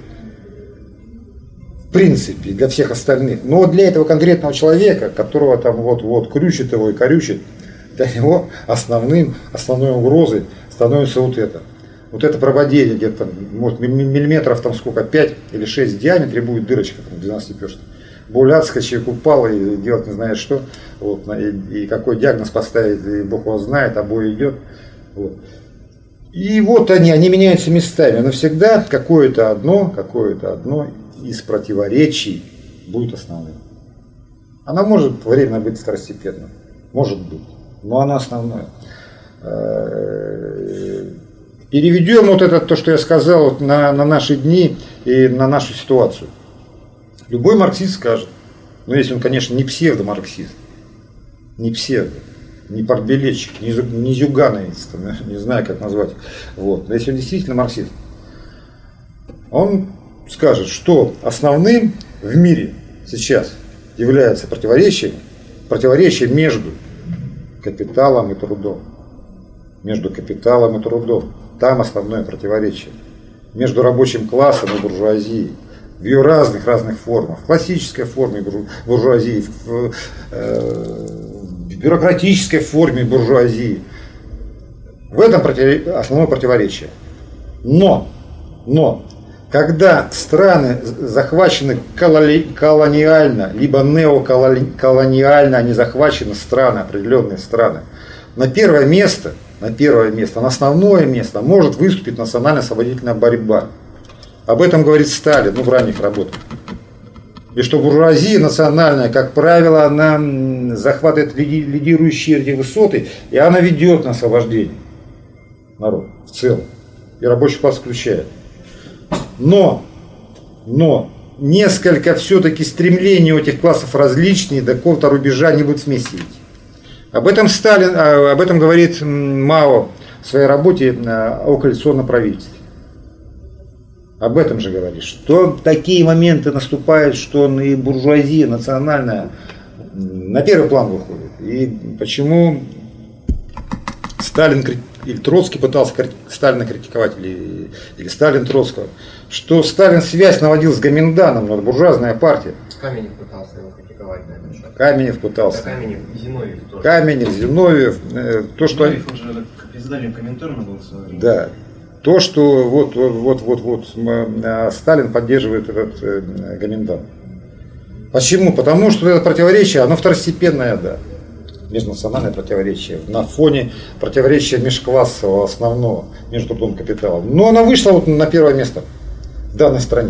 В принципе, для всех остальных. Но для этого конкретного человека, которого там вот-вот крючит его и корючит, для него основным, основной угрозой становится вот это. Вот это прободение где-то, может, миллиметров там сколько, пять или шесть в диаметре будет дырочка, там, двенадцатиперстная. Боль адская, человек упал и делать не знает что. Вот, и, и какой диагноз поставить, и Бог его знает, а бой идет. Вот. И вот они, они меняются местами. Но всегда какое-то одно, какое-то одно из противоречий будет основным. Она может временно быть второстепенной. Может быть. Но она основная. Переведем вот это, то, что я сказал, вот на, на наши дни и на нашу ситуацию. Любой марксист скажет, ну если он, конечно, не псевдомарксист, не псевдо, не портбилетчик, не, не зюгановец, не знаю, как назвать. Вот. Но если он действительно марксист, он скажет, что основным в мире сейчас является противоречие, противоречие между капиталом и трудом. Между капиталом и трудом. Там основное противоречие. Между рабочим классом и буржуазией. В ее разных-разных формах. В классической форме буржуазии, в э, бюрократической форме буржуазии. В этом против... основное противоречие. Но, но, когда страны захвачены колониально, либо неоколониально, они захвачены страны, определенные страны, на первое место, на первое место, на основное место может выступить национально-освободительная борьба. Об этом говорит Сталин, ну, в ранних работах. И что буржуазия национальная, как правило, она захватывает лидирующие эти высоты, и она ведет на освобождение народа в целом. И рабочий класс включает. Но, но, несколько все-таки стремлений у этих классов различные, до какого-то рубежа не будут вместе идти. Об этом Сталин, об этом говорит Мао в своей работе о коалиционном правительстве. Об этом же говорит, что такие моменты наступают, что и буржуазия национальная на первый план выходит. И почему Сталин или Троцкий пытался Сталина критиковать, или, или Сталин Троцкого, что Сталин связь наводил с Гоминданом, но буржуазная партия. Каменев пытался его критиковать на этом счет. Каменев пытался. Да, Каменев и Зиновьев тоже. Каменев, Зиновьев. То, что... Зиновьев уже председателем Коминтерна был в свое время. Да. то, что вот, вот, вот, вот Сталин поддерживает этот э, Гоминдан. Почему? Потому что это противоречие, оно второстепенное, да. Межнациональное противоречие на фоне противоречия межклассового основного между трудом и капиталом. Но оно вышло вот на первое место в данной стране.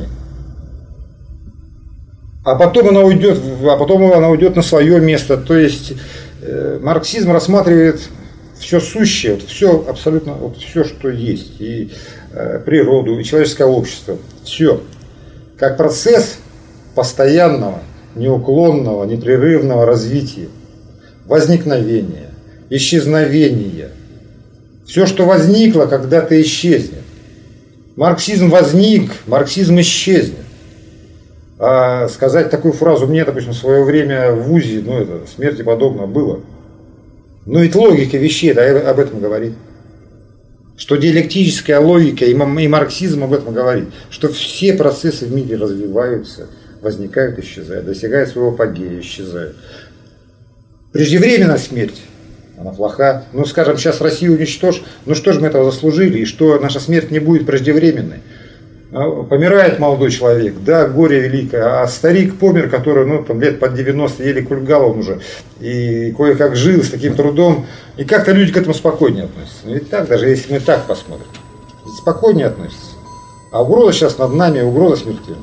А потом она уйдет, а потом она уйдет на свое место. То есть э, марксизм рассматривает все сущее, вот все абсолютно, вот все, что есть, и э, природу, и человеческое общество, все, как процесс постоянного, неуклонного, непрерывного развития, возникновения, исчезновения. Все, что возникло, когда-то исчезнет. Марксизм возник, марксизм исчезнет. А сказать такую фразу мне, допустим, в свое время в ВУЗе, ну это смерти подобно было. Но ведь логика вещей да, об этом говорит. Что диалектическая логика и марксизм об этом говорит. Что все процессы в мире развиваются, возникают, исчезают, достигают своего апогея, исчезают. Преждевременная смерть, она плоха. Ну, скажем, сейчас Россию уничтожь, ну что же мы этого заслужили, и что наша смерть не будет преждевременной. Помирает молодой человек, да, горе великое, а старик помер, который, ну, там, лет под девяносто, еле кульгал он уже, и кое-как жил с таким трудом, и как-то люди к этому спокойнее относятся. Но ведь так, даже если мы так посмотрим, ведь спокойнее относятся. А угроза сейчас над нами, угроза смертельная.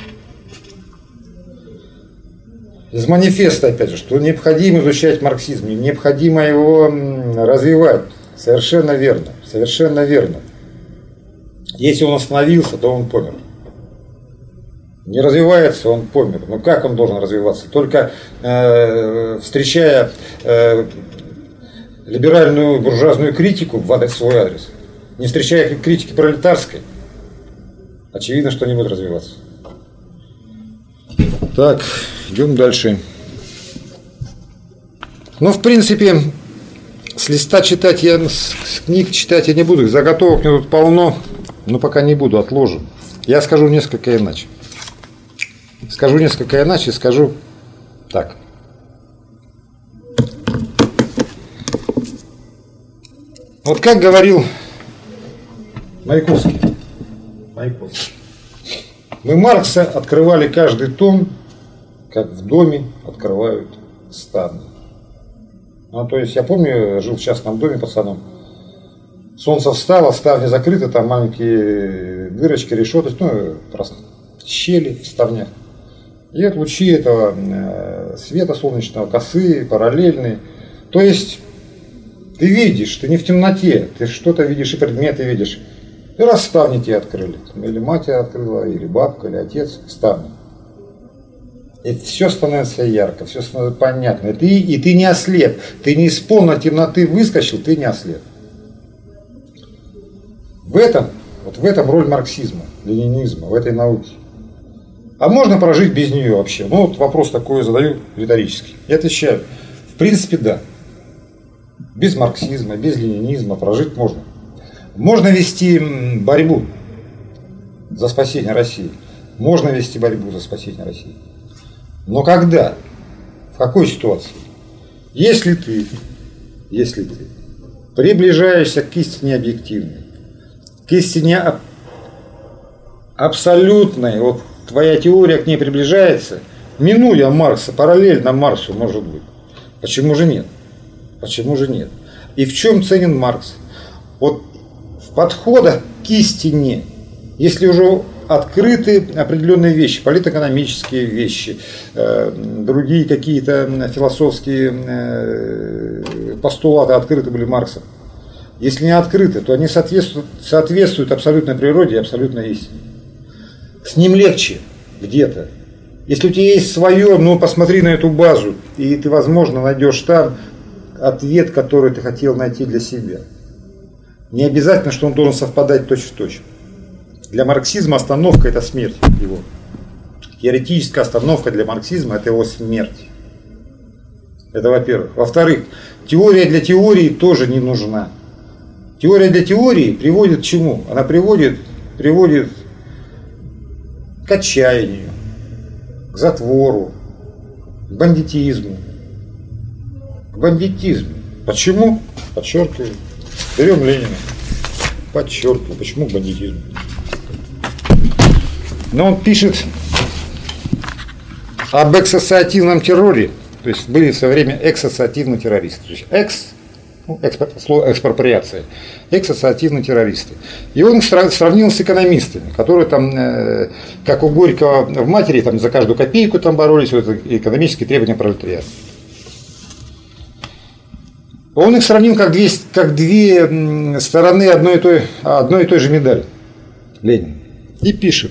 Из манифеста, опять же, что необходимо изучать марксизм, необходимо его развивать. Совершенно верно, совершенно верно. Если он остановился, то он помер. Не развивается, он помер. Но как он должен развиваться? Только э, встречая э, либеральную буржуазную критику в свой адрес, не встречая критики пролетарской, очевидно, что не будет развиваться. Так, идем дальше. Ну, в принципе, с листа читать я, с книг читать я не буду, заготовок мне тут полно. Но пока не буду, отложим. Я скажу несколько иначе. Скажу несколько иначе, скажу так. Вот как говорил Маяковский. Маяковский. Мы Маркса открывали каждый том, как в доме открывают ставни. Ну, то есть я помню, жил в частном доме пацаном. Солнце встало, ставни закрыты, там маленькие дырочки, решеточки, ну, просто щели в ставнях. И вот лучи этого света солнечного, косые, параллельные. То есть ты видишь, ты не в темноте, ты что-то видишь и предметы видишь. И раз ставни тебе открыли, или мать тебя открыла, или бабка, или отец, ставни. И все становится ярко, все становится понятно. И ты, и ты не ослеп, ты не из полной темноты выскочил, ты не ослеп. В этом, вот в этом роль марксизма, ленинизма, в этой науке. А можно прожить без нее вообще? Ну вот вопрос такой задаю риторический. Я отвечаю, в принципе да. Без марксизма, без ленинизма прожить можно. Можно вести борьбу за спасение России. Можно вести борьбу за спасение России. Но когда? В какой ситуации? Если ты, если ты приближаешься к истине объективной, к истине абсолютной, вот твоя теория к ней приближается, минуя Маркса, параллельно Марксу, может быть. Почему же нет? Почему же нет? И в чем ценен Маркс? Вот в подходах к истине, если уже открыты определенные вещи, политэкономические вещи, э, другие какие-то философские э, постулаты открыты были Марксом. Если не открыты, то они соответствуют, соответствуют абсолютной природе и абсолютной истине. С ним легче где-то. Если у тебя есть свое, ну посмотри на эту базу, и ты, возможно, найдешь там ответ, который ты хотел найти для себя. Не обязательно, что он должен совпадать точь-в-точь. Для марксизма остановка – это смерть его. Теоретическая остановка для марксизма – это его смерть. Это во-первых. Во-вторых, теория для теории тоже не нужна. Теория для теории приводит к чему? Она приводит, приводит к отчаянию, к затвору, к бандитизму. К бандитизму. Почему? Подчеркиваю. Берем Ленина. подчеркиваю, почему бандитизм. Но он пишет об эксоциативном терроре, то есть были в свое время эксоциативные террористы. То есть экс, ну, экспор, слово экспроприация, эксоциативные террористы. И он их сравнил с экономистами, которые там, э, как у Горького в «Матери», там за каждую копейку там боролись, вот, экономические требования пролетариата. Он их сравнил как две, как две стороны одной и, той, одной и той же медали, Ленин. И пишет: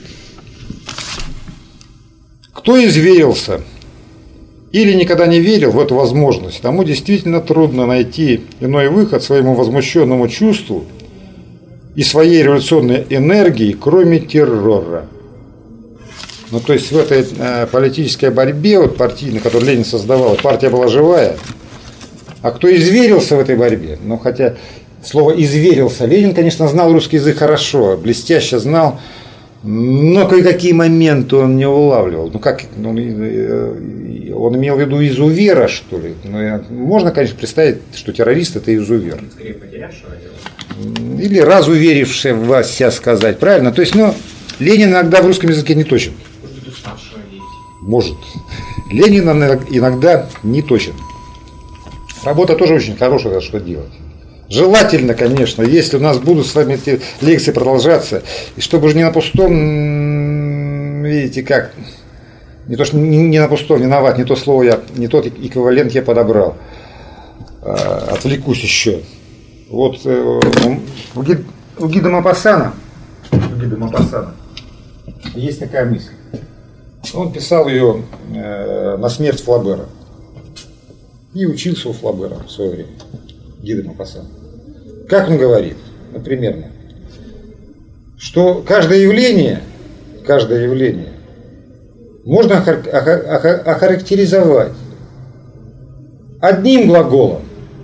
кто изверился или никогда не верил в эту возможность, тому действительно трудно найти иной выход своему возмущенному чувству и своей революционной энергии, кроме террора. Ну, то есть в этой э, политической борьбе, вот, партийной, которую Ленин создавал, партия была живая. А кто изверился в этой борьбе? Ну, хотя слово «изверился», Ленин, конечно, знал русский язык хорошо, блестяще знал, но кое-какие моменты он не улавливал. Ну, как, ну, он имел в виду изувера, что ли? Ну, можно, конечно, представить, что террорист – это изувер. Скорее потерявшего. Или разуверивший в вас себя сказать, правильно? То есть, ну, Ленин иногда в русском языке не точен. Может, уставшего верить. Может. Ленин иногда не точен. Работа тоже очень хорошая, что делать. Желательно, конечно, если у нас будут с вами эти лекции продолжаться, и чтобы уже не на пустом, видите, как, не то что не, не на пустом, виноват, не то слово я, не тот эквивалент я подобрал, а, отвлекусь еще. Вот э, у, Ги, у Гида Мопассана, у Гида Мопассана есть такая мысль. Он писал ее э, на смерть Флабера. И учился у Флабера в свое время, Гида Мопассана. Как он говорит, например, что каждое явление, каждое явление можно охарактеризовать одним глаголом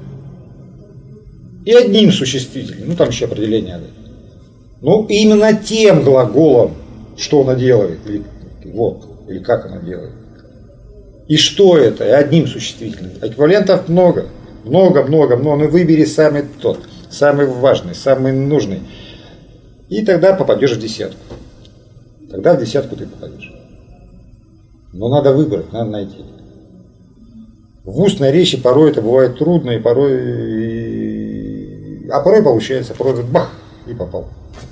и одним существительным, ну там еще определение надо. Ну именно тем глаголом, что она делает, или, вот, или как она делает. И что это? И одним существительным. Эквивалентов много. Много, много, много. Но выбери самый тот, самый важный, самый нужный. И тогда попадешь в десятку. Тогда в десятку ты попадешь. Но надо выбрать, надо найти. В устной речи порой это бывает трудно, и порой... А порой получается, порой бах, и попал.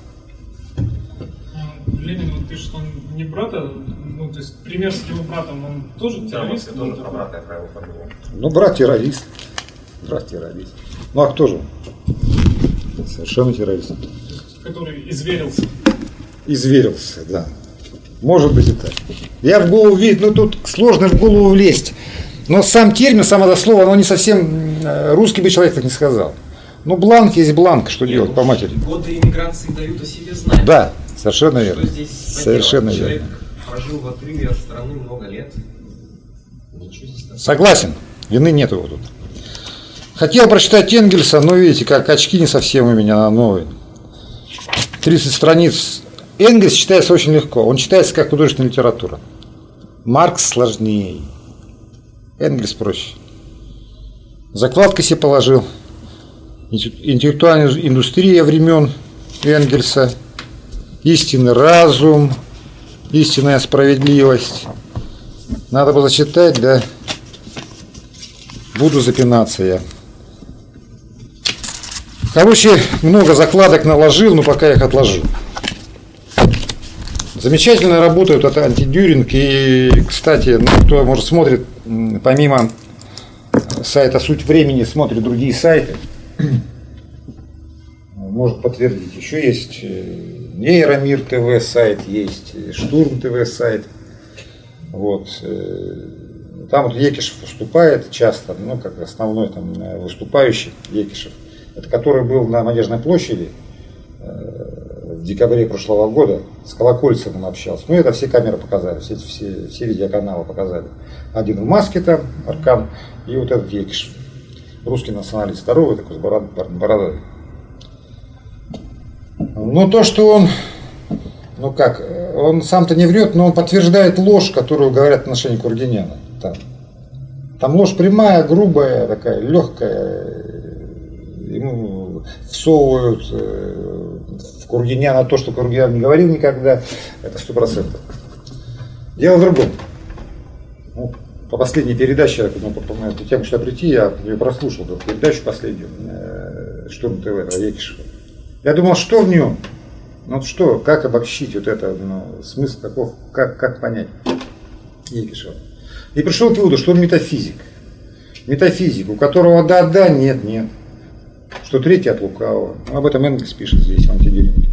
Ленин вот пишет, он не брата, ну, то есть пример с его братом, он тоже террорист? Да, тоже про брата я правильно подумал. Ну, брат террорист. Брат террорист. Ну, а кто же? Совершенно террорист. Который изверился. Изверился, да. Может быть и так. Я в голову видел, ну тут сложно в голову влезть. Но сам термин, само это слово, оно не совсем, русский бы человек так не сказал. Ну, бланк есть бланк, что делать по матери. Годы иммиграции дают о себе знать. Да, совершенно верно. Что здесь совершенно поделать? верно. Человек прожил в отрыве от страны много лет. Ничего здесь не... Согласен, вины нет его тут. Хотел прочитать Энгельса, но видите, как очки не совсем у меня новые. тридцать страниц. Энгельс читается очень легко. Он читается как художественная литература. Маркс сложнее. Энгельс проще. Закладка себе положил. Интеллектуальная индустрия времен Энгельса. Истинный разум. Истинная справедливость. Надо было зачитать, да. Буду запинаться я. Короче, много закладок наложил, но пока их отложил. Замечательно работают это антидюринг. И, кстати, ну, кто, может, смотрит, помимо сайта «Суть времени», смотрит другие сайты, может подтвердить. Еще есть Нейромир ТВ сайт, есть Штурм ТВ сайт. Вот. Там вот Екишев выступает часто, ну, как основной там выступающий Екишев. Это который был на Надежной площади в декабре прошлого года, с Колокольцевым общался. Ну, это все камеры показали, все, все, все видеоканалы показали. Один в маске там, Аркан, и вот этот Екишев. Русский националист, здоровый такой, с бородой. Но то, что он, ну как, он сам-то не врет, но он подтверждает ложь, которую говорят в отношении Кургиняна. Там, там ложь прямая, грубая, такая, легкая. ему всовывают в Кургиняна то, что Кургинян не говорил никогда, это сто процентов. Дело в другом. Ну, по последней передаче, ну, по, по эту тему, что прийти, я ее прослушал, эту передачу последнюю, э, Штурм ТВ, Якишева. Я думал, что в нем? Ну что, как обобщить вот это, ну, смысл каков, как, как понять Якишева. И пришел к выводу, что он метафизик. Метафизик, у которого да-да, нет-нет. Что третий от лукавого. Об этом Энгельс пишет здесь, в антидюринге.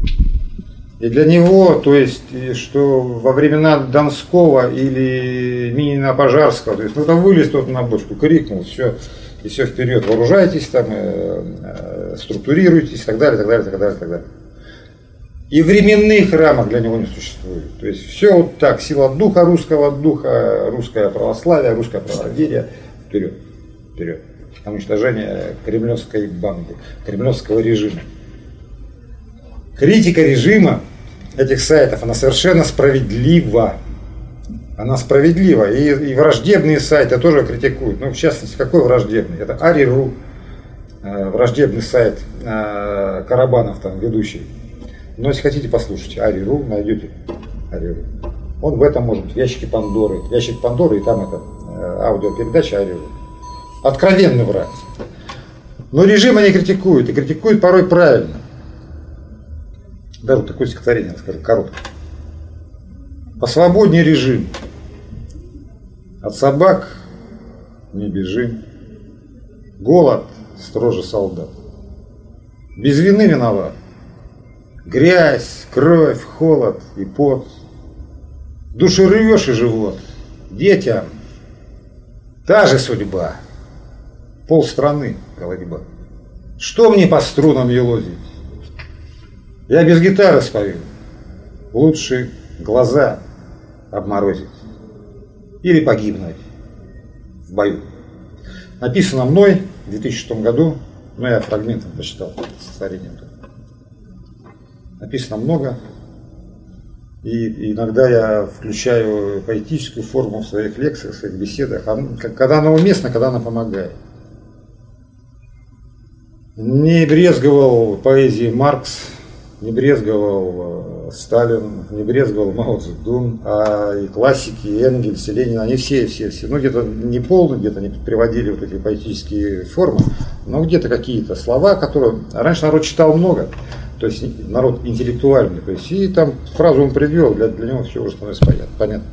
И для него, то есть, что во времена Донского или Минина Пожарского, то есть, ну там вылез тот на бочку, крикнул, все, и все вперед, вооружайтесь, там, э, э, структурируйтесь, и так далее, так далее, так далее, так далее. И временных рамок для него не существует. То есть все вот так, сила духа, русского духа, русское православие, русское правоверие, вперед, вперед. На уничтожение кремлевской банды, кремлевского режима. Критика режима этих сайтов, она совершенно справедлива. Она справедлива. И, и враждебные сайты тоже критикуют. Ну, в частности, какой враждебный? Это Ари.ру, э, враждебный сайт э, Карабанов, там, ведущий. Но если хотите, послушайте. Ари.ру, найдете Ари.ру. Он в этом может быть в ящике Пандоры. Ящик Пандоры, и там это э, аудиопередача Ари.ру. Откровенный враг. Но режим они критикуют. И критикуют порой правильно. Да, вот такое стихотворение, скажу, короткое. Посвободнее режим. От собак не бежим. Голод строже солдат. Без вины виноват. Грязь, кровь, холод и пот. Души рвешь и живот. Детям та же судьба. Полстраны колотьба. Что мне по струнам елозить? Я без гитары спою. Лучше глаза обморозить. Или погибнуть в бою. Написано мной в две тысячи шестом году, но я фрагментом прочитал стихотворение. Написано много. И иногда я включаю поэтическую форму в своих лекциях, в своих беседах. Когда она уместна, когда она помогает. Не брезговал поэзией Маркс, не брезговал Сталин, не брезговал Мао Цзэдун, а и классики, и Энгельс, и Ленин, они все, все, все. Ну, где-то не полно, где-то они приводили вот эти поэтические формы, но где-то какие-то слова, которые... Раньше народ читал много, то есть народ интеллектуальный, то есть, и там фразу он привел, для, для него все уже становится понятно.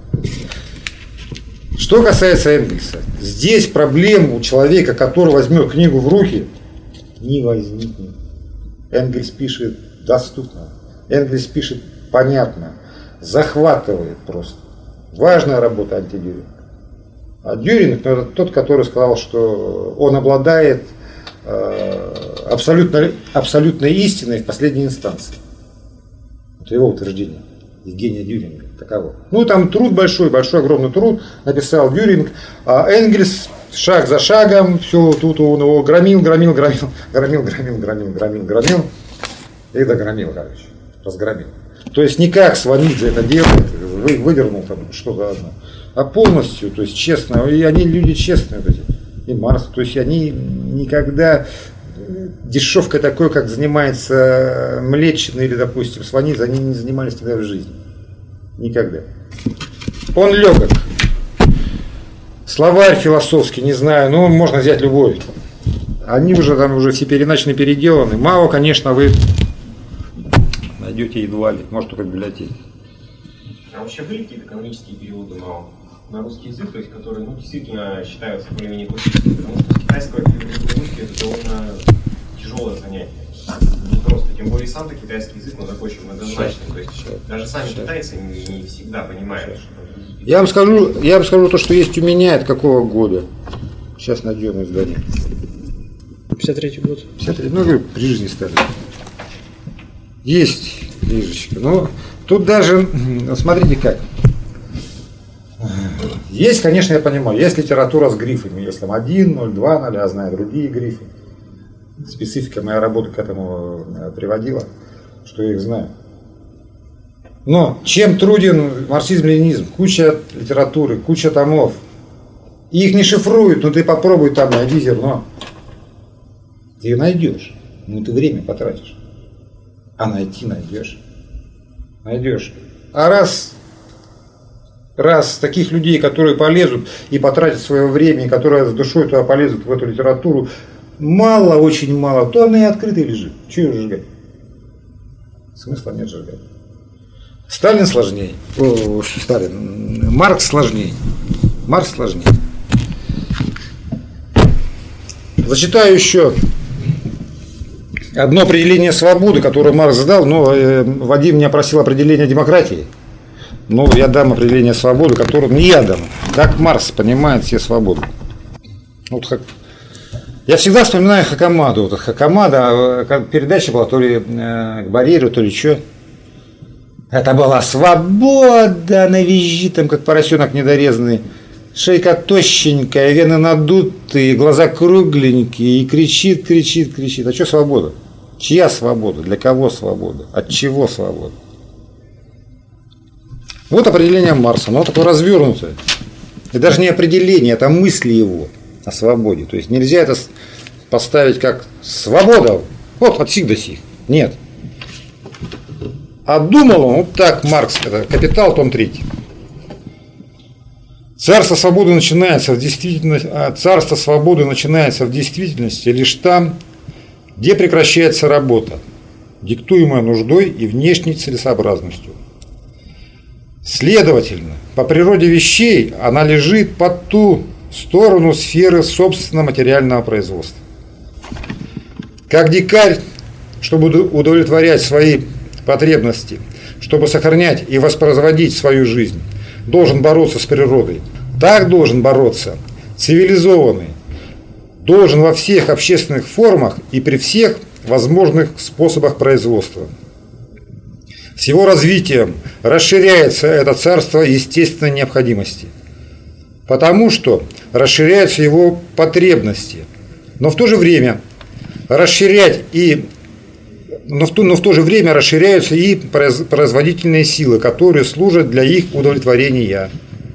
Что касается Энгельса, здесь проблем у человека, который возьмет книгу в руки, не возникнет. Энгельс пишет доступно. Энгельс пишет понятно. Захватывает просто. Важная работа антидюринга. А Дюринг, ну, это тот, который сказал, что он обладает э, абсолютно, абсолютной истиной в последней инстанции. Это его утверждение. Евгения Дюринга. Таково. Ну, там труд большой, большой, огромный труд написал Дюринг. А Энгельс шаг за шагом, все тут он его громил, громил, громил, громил, громил, громил, громил, громил. И догромил, короче, разгромил. То есть не как Сванидзе это делает, вы, вывернул там что-то одно, а полностью, то есть честно, и они люди честные, вот эти, и Марс, то есть они никогда дешевкой такой, как занимается Млечина или, допустим, Сванидзе, они не занимались тогда в жизни. Никогда. Он легок. Словарь философский, не знаю, ну, можно взять любой. Они уже там уже все переначены, переделаны. Мао, конечно, вы найдете едва ли, может, только в библиотеке. А вообще были какие-то канонические переводы Мао на русский язык, то есть, которые, ну, действительно считаются более-менее классическими, потому что с китайского перевода на русский это довольно тяжелое занятие. Не просто, тем более сам-то китайский язык, но такой очень многозначный, то есть сейчас, даже сами сейчас. Китайцы не, не всегда понимают, сейчас. Что... Я вам скажу, я вам скажу то, что есть у меня, это какого года. Сейчас найдем издание. пятьдесят третий год. пятьдесят третий, ну, говорю, при жизни стали. Есть книжечка, но тут даже, смотрите как. Есть, конечно, я понимаю, есть литература с грифами, если там один, ноль два, ноль, я знаю другие грифы. Специфика моей работы к этому приводила, что я их знаю. Но чем труден марксизм-ленинизм? Куча литературы, куча томов. И их не шифруют, но ты попробуй там, найди зерно. Ты ее найдешь, но ты время потратишь. А найти найдешь. Найдешь. А раз, раз таких людей, которые полезут и потратят свое время, и которые с душой туда полезут в эту литературу, мало, очень мало, то она и открытой лежит. Чего ее сжигать? Смысла нет сжигать. Сталин сложнее. О, что Сталин? Маркс сложнее. Маркс сложнее. Зачитаю еще одно определение свободы, которое Маркс дал, но э, Вадим меня просил определение демократии. Но я дам определение свободы, которое не я дам. Как Маркс понимает все свободы. Вот как... Я всегда вспоминаю Хакамаду. Вот Хакамада, передача была то ли э, к барьеру, то ли что. Это была свобода, она визжит там, как поросенок недорезанный. Шейка тощенькая, вены надутые, глаза кругленькие, и кричит, кричит, кричит. А что свобода? Чья свобода? Для кого свобода? От чего свобода? Вот определение Маркса, оно такое развернутое. И даже не определение, это мысли его о свободе. То есть нельзя это поставить как свобода, вот от сих до сих. Нет. А думал он вот так, Маркс, это «Капитал», том третий. Царство свободы начинается в действительности, царство свободы начинается в действительности лишь там, где прекращается работа, диктуемая нуждой и внешней целесообразностью. Следовательно, по природе вещей она лежит по ту сторону сферы собственно материального производства. Как дикарь, чтобы удовлетворять свои потребности, чтобы сохранять и воспроизводить свою жизнь, должен бороться с природой. Так должен бороться цивилизованный, должен во всех общественных формах и при всех возможных способах производства. С его развитием расширяется это царство естественной необходимости, потому что расширяются его потребности, но в то же время расширять и но в, то, но в то же время расширяются и производительные силы, которые служат для их удовлетворения.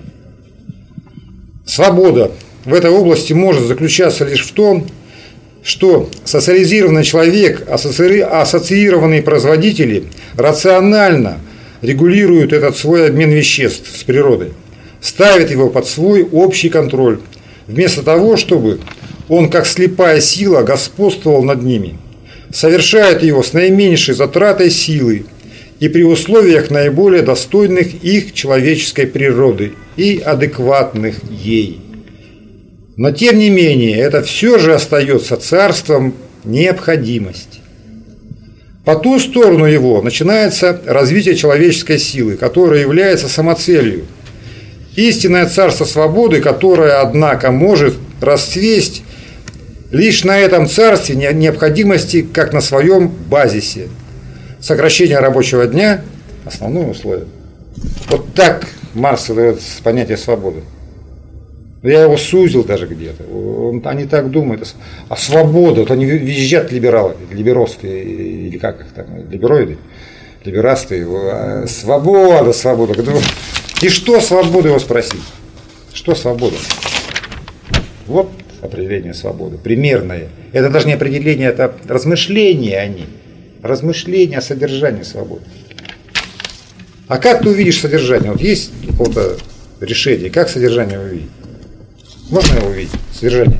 Свобода в этой области может заключаться лишь в том, что социализированный человек, асоци... ассоциированные производители рационально регулируют этот свой обмен веществ с природой, ставят его под свой общий контроль, вместо того, чтобы он, как слепая сила, господствовал над ними. Совершают его с наименьшей затратой силы и при условиях наиболее достойных их человеческой природы и адекватных ей. Но тем не менее, это все же остается царством необходимости. По ту сторону его начинается развитие человеческой силы, которая является самоцелью. Истинное царство свободы, которое, однако, может расцвесть лишь на этом царстве необходимости, как на своем базисе. Сокращение рабочего дня – основное условие. Вот так Маркс дает понятие свободы. Я его сузил даже где-то. Они так думают. А свобода, вот они визжат либералы, либеросты, или как их там, либероиды, либерасты. Свобода, свобода. И что свобода, его спросить? Что свобода? Вот определение свободы, примерное. Это даже не определение, это размышления они. Размышления о содержании свободы. А как ты увидишь содержание? Вот есть какое-то решение, как содержание увидеть? Можно его увидеть? Содержание.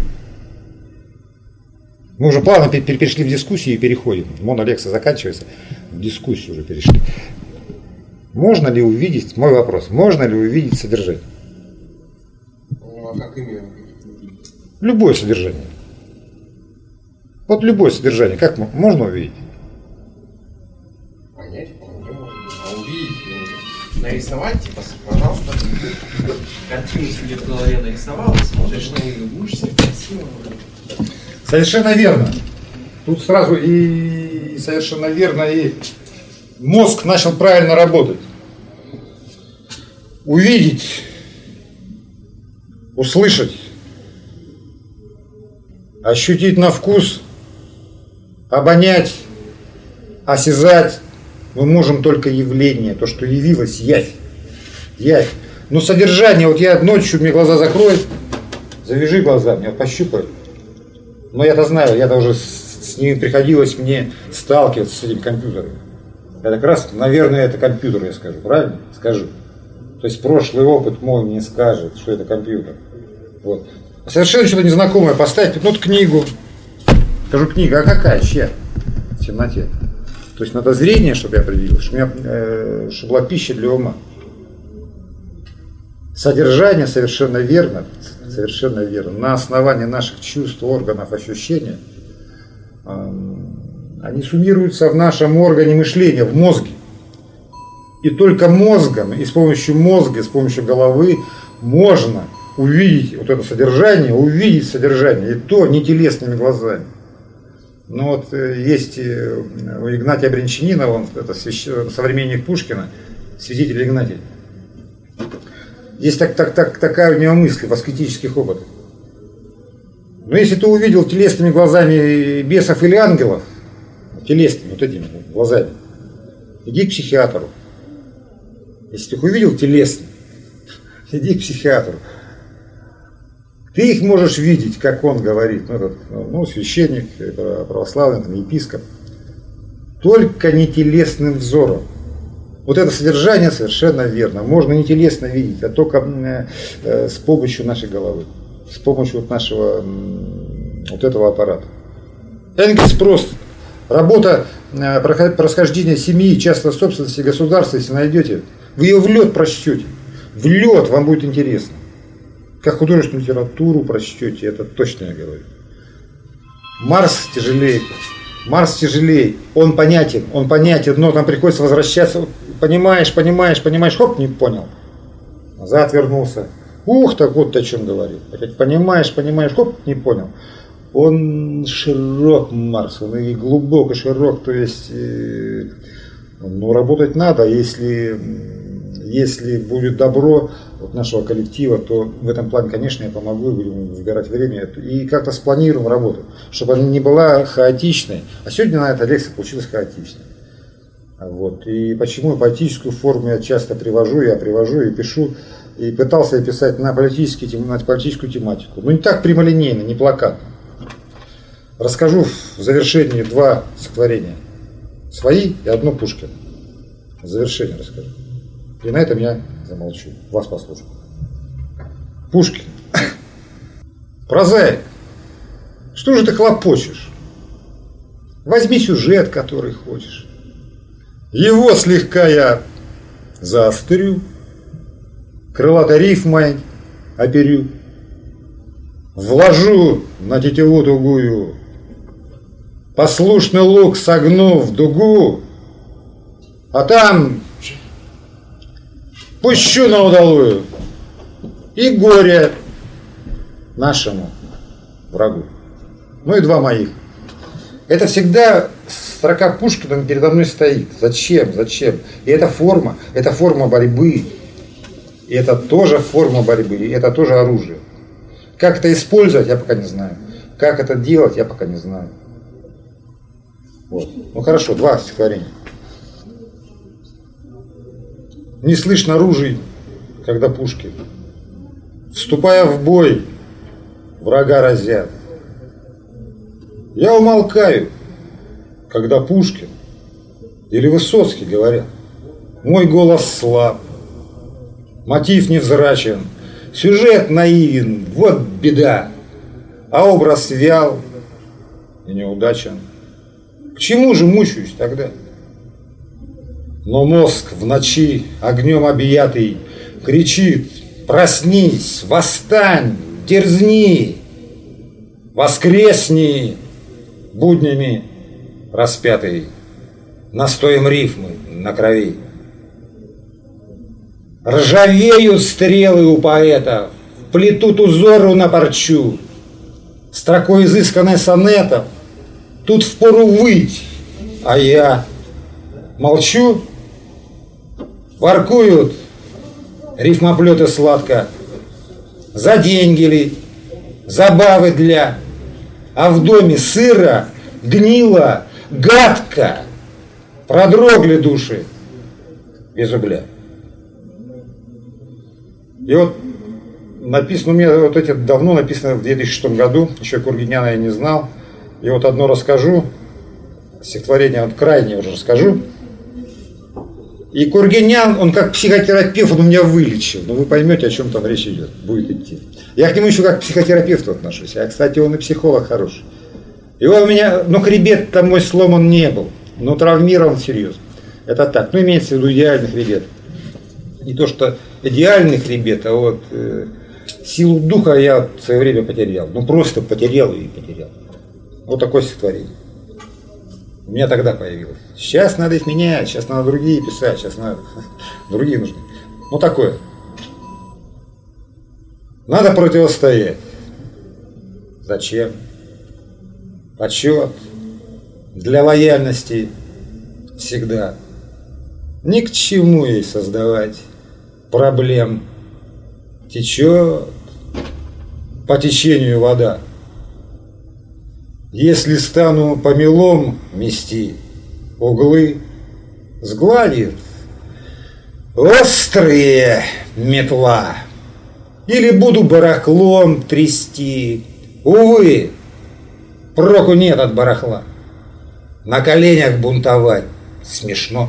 Мы уже плавно перешли в дискуссию и переходим. Монолекция заканчивается, в дискуссию уже перешли. Можно ли увидеть, мой вопрос, можно ли увидеть содержание? Ну, а как именно? Любое содержание. Вот любое содержание, как можно увидеть? Понять вполне можно. А увидеть, нарисовать, типа, пожалуйста. Картину себе в голове нарисовал, смотришь на нее, любуешься, красиво. Совершенно верно. Тут сразу и совершенно верно, и мозг начал правильно работать. Увидеть, услышать, ощутить на вкус, обонять, осязать мы можем только явление, то, что явилось, явь. Явь. Но содержание, вот я ночью, мне глаза закроют, завяжи глаза, меня пощупай. Но я-то знаю, я-то уже с ними приходилось мне сталкиваться, с этими компьютерами. Это как раз, наверное, это компьютер, я скажу, правильно? Скажу. То есть прошлый опыт мой не скажет, что это компьютер. Вот. Совершенно что-то незнакомое поставить, ну, вот книгу. Скажу, книга, а какая, чья? В темноте. То есть надо зрение, чтобы я определил, чтобы, меня, э, чтобы была пища для ума. Содержание совершенно верно, совершенно верно. На основании наших чувств, органов, ощущений, э, они суммируются в нашем органе мышления, в мозге. И только мозгом, и с помощью мозга, и с помощью головы можно увидеть вот это содержание, увидеть содержание, и то не телесными глазами. Но вот есть у Игнатия Брянчанина, он это свящ... современник Пушкина, святитель Игнатий. Есть так, так, так, такая у него мысль в аскетических опытах. Но если ты увидел телесными глазами бесов или ангелов, телесными вот этими глазами, иди к психиатру. Если ты их увидел телесно, иди к психиатру. Ты их можешь видеть, как он говорит, ну, этот, ну священник, православный, там, епископ, только не телесным взором. Вот это содержание совершенно верно. Можно не телесно видеть, а только э, с помощью нашей головы, с помощью вот нашего э, вот этого аппарата. Энгельс просто. Работа э, происхождения семьи, частной собственности, государства, если найдете, вы ее в лед прочтете. В лед вам будет интересно. Как художественную литературу прочтете, это точно я говорю. Марс тяжелее. Марс тяжелее. Он понятен, он понятен, но там приходится возвращаться. Понимаешь, понимаешь, понимаешь, хоп, не понял. Назад вернулся. Ух, так вот ты о чем говорил. Опять понимаешь, понимаешь, хоп, не понял. Он широк, Марс, он и глубок, и широк, то есть, ну, работать надо, если, если будет добро от нашего коллектива, то в этом плане, конечно, я помогу, и будем выбирать время, и как-то спланируем работу, чтобы она не была хаотичной, а сегодня на этой лекции получилась хаотичной. Вот. И почему поэтическую форму я часто привожу, я привожу и пишу, и пытался я писать на, политический, на политическую тематику, но не так прямолинейно, не плакатно. Расскажу в завершении два стихотворения. Свои и одно Пушкина. В завершении расскажу. И на этом я замолчу. Вас послушаю. Пушкин. Прозаик. Что же ты хлопочешь? Возьми сюжет, который хочешь. Его слегка я заострю, крылатой рифмой оперю, вложу на тетиву тугую, послушный лук согну в дугу, а там пущу на удалую и горе нашему врагу. Ну и два моих. Это всегда строка Пушкина передо мной стоит. Зачем? Зачем? И это форма, это форма борьбы. И это тоже форма борьбы, и это тоже оружие. Как это использовать, я пока не знаю. Как это делать, я пока не знаю. Вот. Ну хорошо, два стихотворения. Не слышно ружей, когда пушки, вступая в бой, врага разят. Я умолкаю, когда Пушкин или Высоцкий говорят. Мой голос слаб, мотив невзрачен, сюжет наивен, вот беда, а образ вял и неудачен. К чему же мучаюсь тогда? Но мозг в ночи огнем объятый кричит: проснись, восстань, дерзни, воскресни, буднями распятый, настоем рифмы на крови. Ржавеют стрелы у поэтов, плетут узору на парчу, строкой изысканной сонетов тут впору выть, а я молчу. Воркуют рифмоплеты сладко, за деньги ли, забавы для, а в доме сыро, гнило, гадко, продрогли души без угля. И вот написано у меня, вот эти давно написано в две тысячи шестом году, еще Кургиняна я не знал, И вот одно расскажу, стихотворение вот крайнее уже расскажу. И Кургинян, он как психотерапевт, он меня вылечил. Но вы поймете, о чем там речь идет, будет идти. Я к нему еще как к психотерапевту отношусь. А, кстати, он и психолог хороший. И он у меня, ну, хребет там мой сломан не был, но травмирован серьезно. Это так. Ну, имеется в виду идеальный хребет. Не то, что идеальный хребет, а вот э, силу духа я в свое время потерял. Ну, просто потерял и потерял. Вот такое стихотворение. У меня тогда появилось. Сейчас надо их менять, сейчас надо другие писать, сейчас надо другие нужны. Ну такое. Надо противостоять. Зачем? Почет. Для лояльности всегда. Ни к чему ей создавать проблем. Течет по течению вода. Если стану помелом мести, углы сгладит острые метла. Или буду барахлом трясти. Увы, проку нет от барахла. На коленях бунтовать смешно.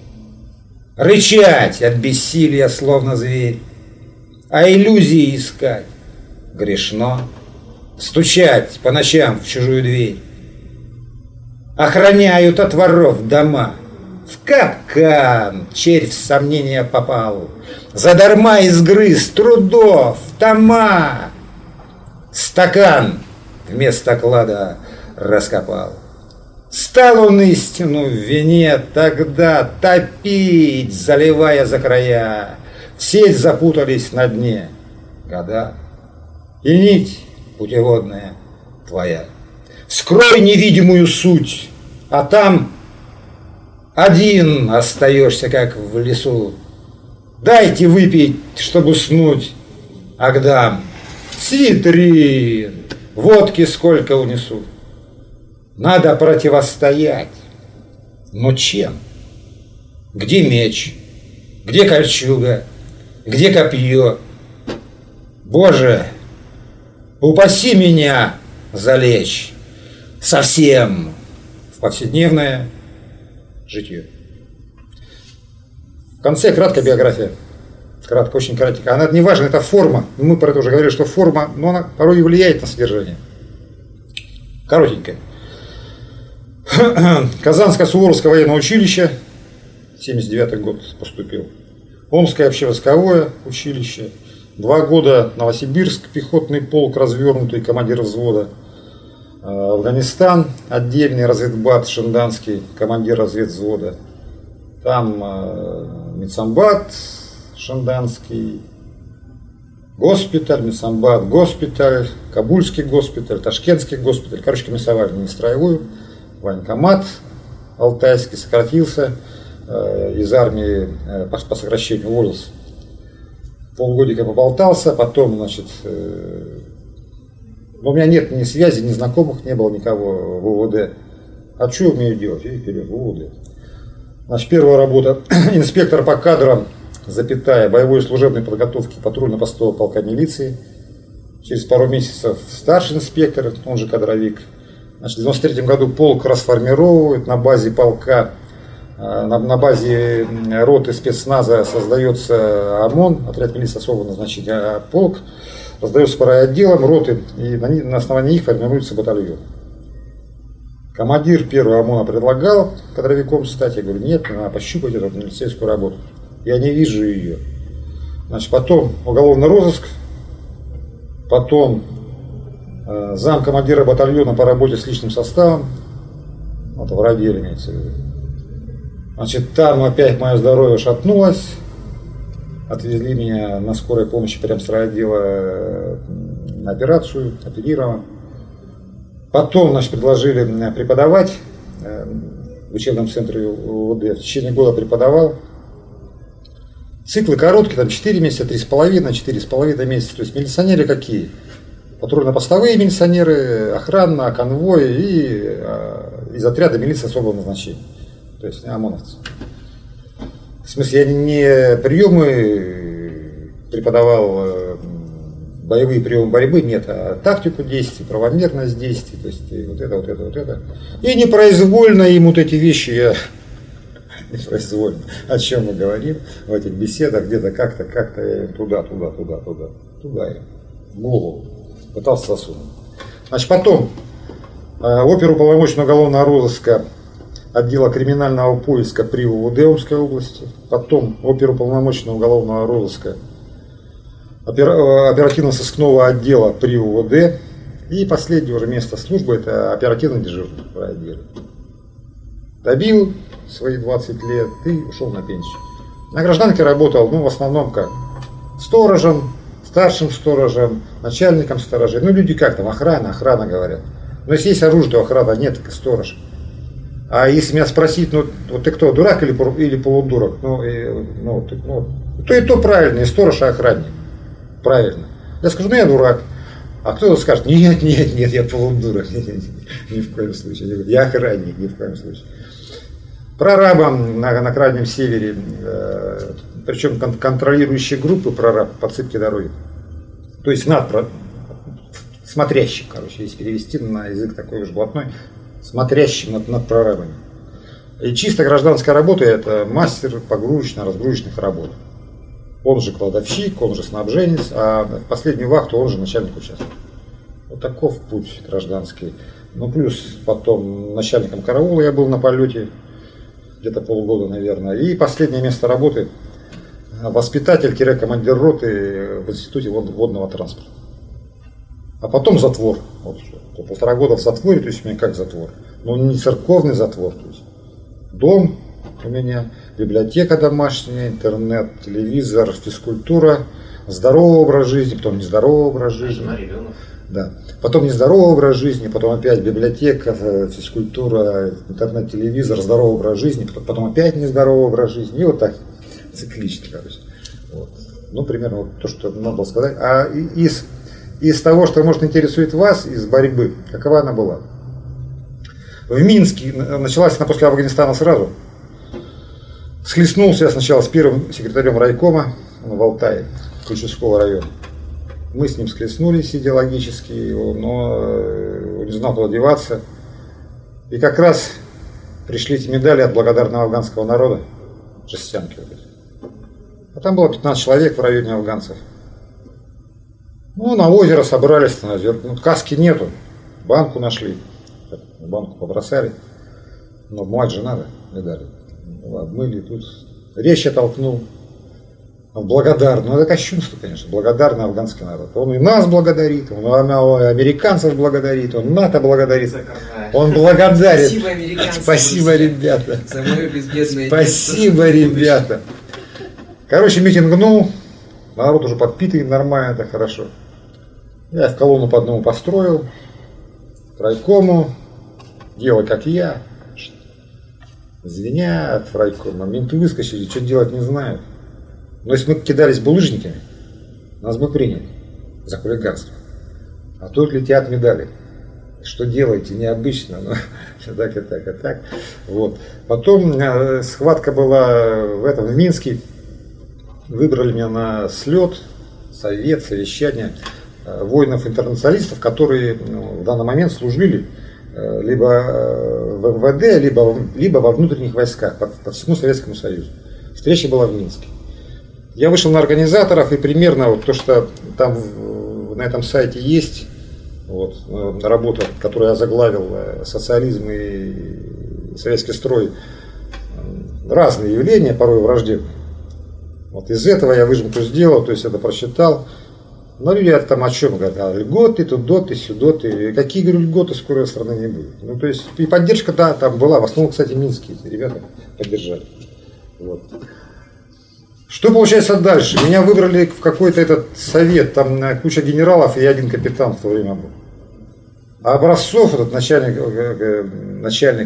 Рычать от бессилия, словно зверь. А иллюзии искать грешно. Стучать по ночам в чужую дверь. Охраняют от воров дома. В капкан червь сомнения попал. Задарма изгрыз трудов тома. Стакан вместо клада раскопал. Стал он истину в вине тогда топить, заливая за края. В сеть запутались на дне года. И нить путеводная твоя. Вскрой невидимую суть, а там один остаешься, как в лесу. Дайте выпить, чтобы уснуть, Агдам. Ситрин, водки сколько унесу. Надо противостоять. Но чем? Где меч? Где кольчуга? Где копье? Боже, упаси меня залечь совсем в повседневное житье. В конце краткая биография. Кратко, очень кратенько. Она не важна, это форма. Мы про это уже говорили, что форма, но она порой и влияет на содержание. Коротенькая. Казанское Суворовское военное училище, семьдесят девятый год поступил. Омское общевойсковое училище. Два года Новосибирск, пехотный полк развернутый, командир взвода. Афганистан, отдельный разведбат Шенданский, командир разведвзвода. Там медсамбат Шенданский, госпиталь, медсамбат, госпиталь, Кабульский госпиталь, Ташкентский госпиталь. Короче, комиссовали не строевую. Военкомат Алтайский сократился, из армии по сокращению уволился. Полгодика поболтался, потом, значит, у меня нет ни связи, ни знакомых, не было никого в УВД. А что я умею делать? И вперед, в УВД. Значит, первая работа. Инспектор по кадрам, запятая, боевой служебной подготовки патрульно-постового полка милиции. Через пару месяцев старший инспектор, он же кадровик. Значит, в девяносто третьем году полк расформировывают, на базе полка, на, на базе роты спецназа создается ОМОН, отряд милиции особого назначения, а полк раздается по райотделам, роты, и на, на основании их формируется батальон. Командир первого ОМОНа предлагал кадровиком стать, я говорю, нет, надо пощупать эту милицейскую работу, я не вижу ее. Значит, потом уголовный розыск, потом э, зам командира батальона по работе с личным составом, вот в райотделе имеется в виду. Значит, там опять мое здоровье шатнулось, отвезли меня на скорой помощи прямо с райотдела на операцию, оперирован. Потом, значит, предложили преподавать в учебном центре УВД. В течение года преподавал. Циклы короткие, там четыре месяца, три с половиной, четыре с половиной месяца. То есть милиционеры какие? Патрульно-постовые милиционеры, охрана, конвой и э, из отряда милиции особого назначения. То есть ОМОНовцы. В смысле, я не приемы преподавал боевые приемы борьбы, нет, а тактику действий, правомерность действий, то есть и вот это, вот это, вот это. И непроизвольно им вот эти вещи я непроизвольно, о чем мы говорим в этих беседах, где-то как-то, как-то я им туда, туда, туда, туда, туда им, в голову пытался засунуть. Значит, потом э, оперуполномоченного уголовного розыска отдела криминального поиска при УВД Омской области, потом оперуполномоченного уголовного розыска оперативно-сыскного отдела при УВД и последнее уже место службы это оперативный дежурный в отделе. Добил свои двадцать лет и ушел на пенсию. На гражданке работал, ну, в основном как сторожем, старшим сторожем, начальником сторожей. Ну, люди как там, охрана, охрана говорят. Но если есть оружие, то охрана, нет, так и сторож. А если меня спросить, ну, вот ты кто, дурак или, или полудурак? Ну, и, ну, ты, ну, то и то правильно, и сторож, и охранник. Правильно. Я скажу, ну, я дурак. А кто-то скажет, нет, нет, нет, я полудурак. Нет, нет, нет, ни в коем случае. Я охранник, ни в коем случае. Прорабом на, на Крайнем Севере, э, причем кон контролирующие группы прораб по цепке дороги. То есть над, смотрящим, короче, если перевести на язык такой уж блатной, смотрящим над, над прорабами. И чисто гражданская работа это мастер погрузочно-разгрузочных работ. Он же кладовщик, он же снабженец, а в последнюю вахту он же начальник участка. Вот таков путь гражданский. Ну, плюс потом начальником караула я был на полете, где-то полгода, наверное. И последнее место работы – воспитатель-командир роты в институте водного транспорта. А потом затвор. Вот, полтора года в затворе, то есть у меня как затвор. Но не церковный затвор, то есть дом у меня, библиотека домашняя, интернет, телевизор, физкультура, здоровый образ жизни, потом нездоровый образ жизни. Да. Потом нездоровый образ жизни, потом опять библиотека, физкультура, интернет, телевизор, здоровый образ жизни, потом, потом опять нездоровый образ жизни. И вот так циклично, короче. Вот. Ну, примерно вот то, что надо было сказать. А из, из того, что, может, интересует вас, из борьбы, какова она была? В Минске началась она после Афганистана сразу. Схлестнулся я сначала с первым секретарем райкома в Алтае, Ключевского района. Мы с ним схлестнулись идеологически, но не знал, куда деваться. И как раз пришли эти медали от благодарного афганского народа, жестянки. А там было пятнадцать человек в районе афганцев. Ну, на озеро собрались, на озеро. Ну, каски нету, банку нашли, банку побросали, но мать же надо, медали. Обмыли тут, речь я толкнул. Благодарный, ну это кощунство, конечно, благодарный афганский народ. Он и нас благодарит, он американцев благодарит, он НАТО благодарит. Он благодарен. Спасибо, американцы. Спасибо, ребята. За мое безбедное Спасибо, детство. ребята. Короче, митингнул, народ уже подпитый, нормально, это хорошо. Я в колонну по одному построил, к райкому, делай как я. Звенят в райкома, менты выскочили, что делать не знают. Но если мы кидались булыжниками, нас бы приняли за хулиганство. А тут летят медали. Что делаете? Необычно. Но так и так, и так. Вот. Потом э, схватка была в этом, в Минске. Выбрали меня на слет, совет, совещание э, воинов-интернационалистов, которые ну, в данный момент служили э, либо в эм вэ дэ, либо, либо во внутренних войсках по, по всему Советскому Союзу. Встреча была в Минске. Я вышел на организаторов и примерно вот то, что там на этом сайте есть, вот, работа, которую я заглавил, социализм и советский строй, разные явления, порой враждебные. Вот из этого я выжимку сделал, то есть это прочитал. Но люди там о чем говорят? А, льготы, тудоты, сюдоты. Какие, говорю, льготы скоро страны не будет. Ну, то есть и поддержка, да, там была. В основном, кстати, минские ребята поддержали. Вот. Что получается дальше? Меня выбрали в какой-то этот совет, там куча генералов и один капитан в то время был. А Образцов, этот начальник, начальник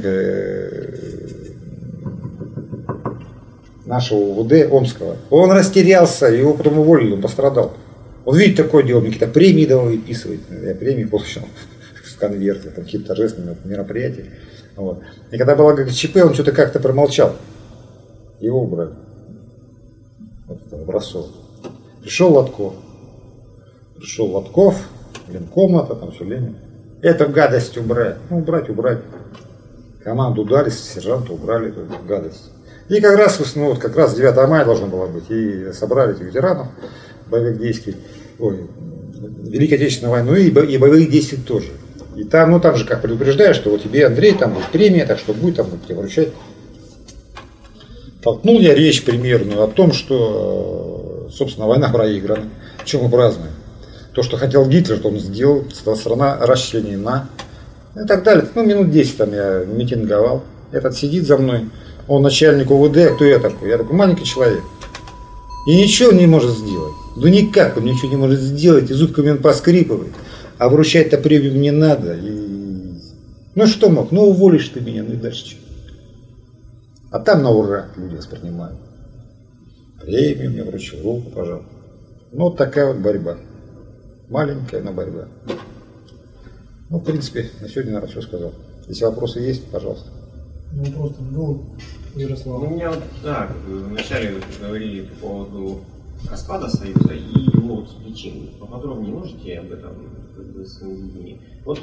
нашего УВД Омского, он растерялся, его потом уволили, он пострадал. Он видит такое дело, мне какие-то премии давал выписывать, я премии получил в конверте, там какие-то торжественные мероприятия. Вот. И когда была ГЧП, он что-то как-то промолчал, его убрали. Вот это Образцов. Пришел Лотков. Пришел Лотков, Ленкомната, там все Ленин. Эту гадость убрать. Ну, убрать, убрать. Команду дали, сержанта убрали эту гадость. И как раз, ну, вот как раз девятое мая должно было быть. И собрали этих ветеранов боевых действий. Ой, Великой Отечественной войны и, бо- и боевых действий тоже. И там, ну там же как предупреждаешь, что вот тебе, Андрей, там будет премия, так что будет, там будет тебе вручать. Толкнул я речь примерную о том, что, собственно, война проиграна. Чем мы празднуем? То, что хотел Гитлер, что он сделал, страна расчленена. И так далее. Ну, минут десять там я митинговал. Этот сидит за мной. Он начальник УВД, кто я такой? Я такой маленький человек. И ничего не может сделать. Ну никак он ничего не может сделать. И зубками он поскрипывает. А вручать-то премию не надо. И... Ну что мог? Ну уволишь ты меня, ну и дальше что? А там на ура люди воспринимают. Премию мне вручил, руку пожал. Ну вот такая вот борьба. Маленькая, но борьба. Ну, в принципе, на сегодня, наверное, все сказал. Если вопросы есть, пожалуйста. Ну, просто был Ярослав. Ну, у меня вот, да, как бы вначале вы говорили по поводу распада Союза и его вот причин. Поподробнее можете об этом, как бы, своем видении? Вот,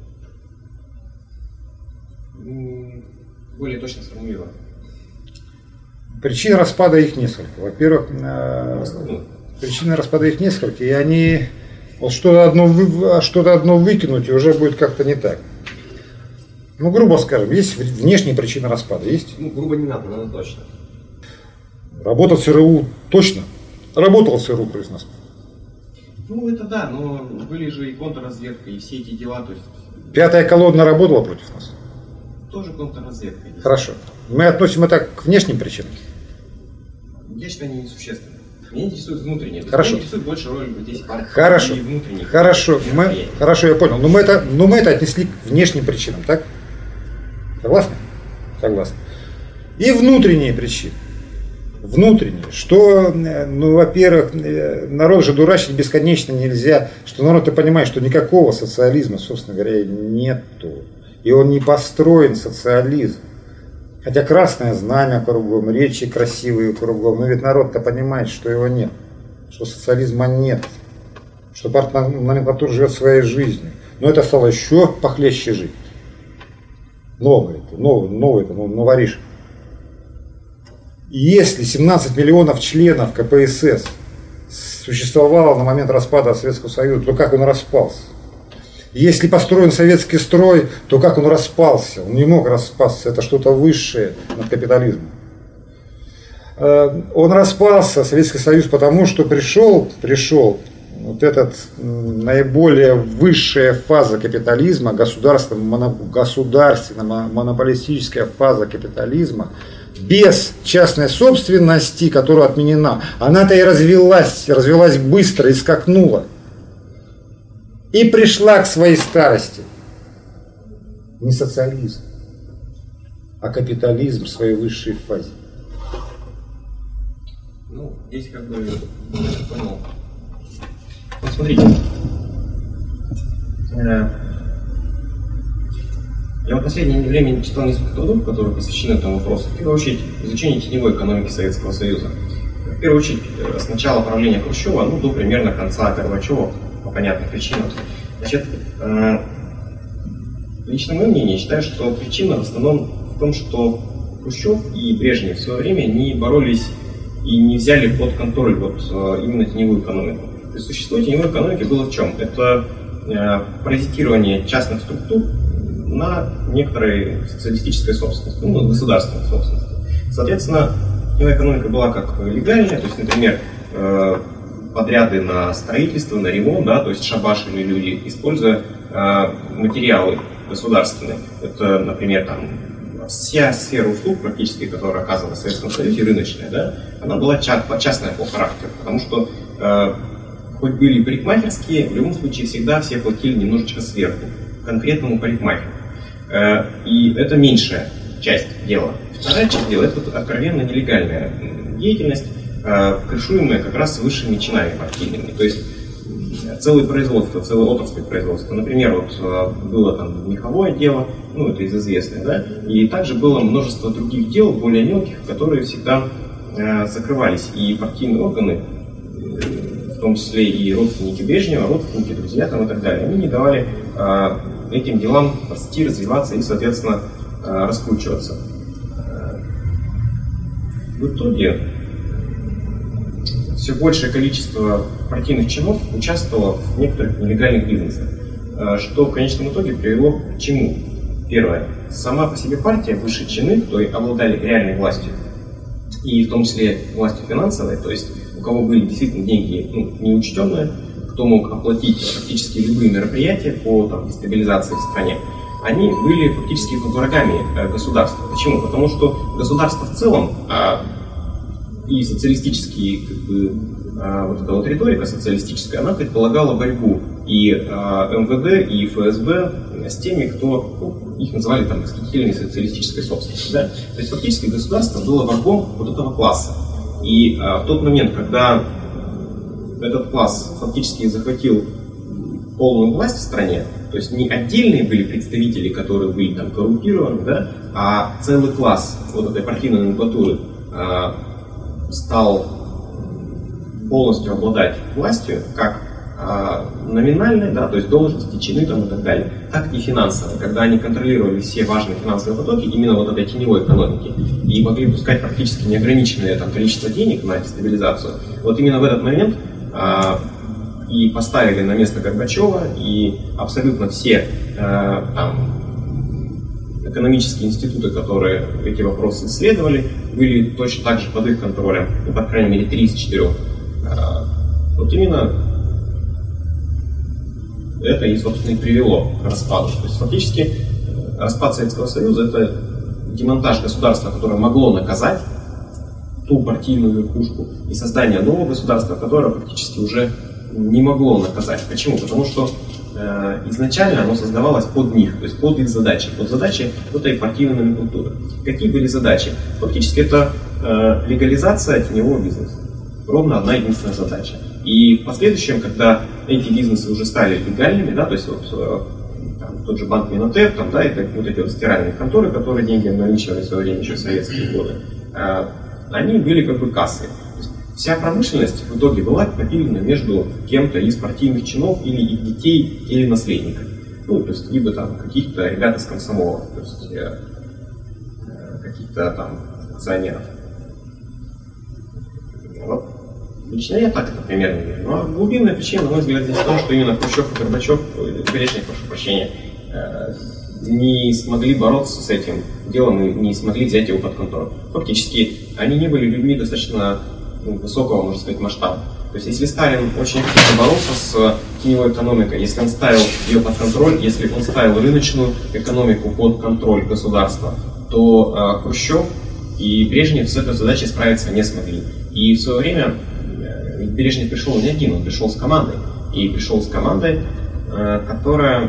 м, более точно сформулировать. Причин распада их несколько. Во-первых, э, Ну, причины распада их несколько, и они вот что-то одно, вы- что-то одно выкинуть, и уже будет как-то не так. Ну, грубо скажем, есть внешние причины распада, есть. ну, грубо не надо, надо точно. Работал в ЦРУ точно. Работал в ЦРУ против нас. Ну, это да, но были же и контрразведка, и все эти дела, то есть Пятая колонна работала против нас. тоже контрразведка. Хорошо. Мы относим это к внешним причинам. Я считаю, они несущественны. Меня интересует внутреннее. То есть Хорошо. Меня интересует больше роль вот здесь партии Хорошо. и внутренних. Хорошо. Мы, мероприятий. хорошо, я понял. Но мы, это, но мы это отнесли к внешним причинам, так? Согласны? Согласны. И внутренние причины. Внутренние. Что, ну, во-первых, народ же дурачить бесконечно нельзя. Что народ-то понимает, что никакого социализма, собственно говоря, нету. И он не построен, социализм. Хотя красное знамя кругом, речи красивые кругом. Но ведь народ-то понимает, что его нет. Что социализма нет. Что партноменклатура живет своей жизнью. Но это стало еще похлеще жить. Новое это, новое, новое это, новоришь. Если семнадцать миллионов членов ка пэ эс эс существовало на момент распада Советского Союза, то как он распался? Если построен советский строй, то как он распался? Он не мог распасться, это что-то высшее над капитализмом. Он распался, Советский Союз, потому что пришел, пришел вот эта наиболее высшая фаза капитализма, государственно-монополистическая фаза капитализма, без частной собственности, которая отменена. Она-то и развилась, развилась быстро и скакнула. И пришла к своей старости. Не социализм, а капитализм в своей высшей фазе. Ну, здесь как бы, понял. Вот смотрите. Э, Я в последнее время читал несколько трудов, которые посвящены этому вопросу. В первую очередь, изучению теневой экономики Советского Союза. В первую очередь, с начала правления Хрущева, ну, до примерно конца Горбачева, по понятным причинам. Значит, э, лично мое мнение, считаю, что причина в основном в том, что Хрущев и Брежнев в свое время не боролись и не взяли под контроль вот э, именно теневую экономику. То есть существо теневой экономики было в чем? Это э, паразитирование частных структур на некоторой социалистической собственности, ну, государственной собственности. Соответственно, теневая экономика была как легальная, то есть, например, э, подряды на строительство, на ремонт, да, то есть шабашили люди, используя э, материалы государственные. Это, например, там, вся сфера услуг, практически, которая оказана в Советском Союзе, рыночная, да, она была ча- частная по характеру, потому что э, хоть были парикмахерские, в любом случае всегда все платили немножечко сверху, конкретному парикмахеру. Э, и это меньшая часть дела. Вторая часть дела – это откровенно нелегальная деятельность, э, крышуемая как раз высшими чинами партийными. То есть целые производства, целые отрасли производства. Например, вот было там меховое дело, ну это из известных, да, и также было множество других дел, более мелких, которые всегда э, закрывались, и партийные органы, э, том числе и родственники Брежнева, родственники, друзья там и так далее, они не давали э, этим делам расти, развиваться и, соответственно, э, раскручиваться. В итоге все большее количество партийных чинов участвовало в некоторых нелегальных бизнесах, что в конечном итоге привело к чему? Первое. Сама по себе партия, высшие чины, кто обладали реальной властью, и в том числе властью финансовой, то есть у кого были действительно деньги ну, неучтенные, кто мог оплатить практически любые мероприятия по там, дестабилизации в стране, они были фактически врагами государства. Почему? Потому что государство в целом а, и социалистические, как бы, а, вот эта вот риторика социалистическая, она предполагала борьбу и а, эм вэ дэ, и эф эс бэ с теми, кто, ну, их называли там восхитительной социалистической собственностью. Да? То есть фактически государство было врагом вот этого класса. И а, в тот момент, когда этот класс фактически захватил полную власть в стране, то есть не отдельные были представители, которые были там коррумпированы, да, а целый класс вот этой партийной номенклатуры э, стал полностью обладать властью, как э, номинальной, да, то есть должности, чины там и так далее, так и финансовой, когда они контролировали все важные финансовые потоки именно вот этой теневой экономики и могли пускать практически неограниченное там количество денег на дестабилизацию. Вот именно в этот момент э, и поставили на место Горбачева, и абсолютно все э, там, экономические институты, которые эти вопросы исследовали, были точно так же под их контролем, ну, по крайней мере, три из четырех. Э, вот именно это и, собственно, и привело к распаду. То есть, фактически, распад Советского Союза – это демонтаж государства, которое могло наказать ту партийную верхушку, и создание нового государства, которое фактически уже не могло наказать. Почему? Потому что э, изначально оно создавалось под них, то есть под их задачи, под задачи вот этой партийной номенклатуры. Какие были задачи? Фактически это э, легализация теневого бизнеса. Ровно одна единственная задача. И в последующем, когда эти бизнесы уже стали легальными, да, то есть вот э, там, тот же банк Минотеп, там, да, это вот эти вот стиральные конторы, которые деньги наличивали в свое время еще в советские годы, э, они были как бы кассой. Вся промышленность в итоге была поделена между кем-то из партийных чинов или их детей, или наследников. Ну, то есть, либо там каких-то ребят из комсомола, то есть э, каких-то там акционеров. Вот. Лично я так это примерно вижу. Но глубинная причина, на мой взгляд, здесь в том, что именно Хрущев и Горбачев, Брежнев, прошу прощения, э, не смогли бороться с этим делом и не смогли взять его под контроль. Фактически, они не были людьми достаточно высокого, можно сказать, масштаба. То есть, если Сталин очень активно боролся с теневой экономикой, если он ставил ее под контроль, если он ставил рыночную экономику под контроль государства, то э, Хрущев и Брежнев с этой задачей справиться не смогли. И в свое время э, Брежнев пришел не один, он пришел с командой. И пришел с командой, э, которая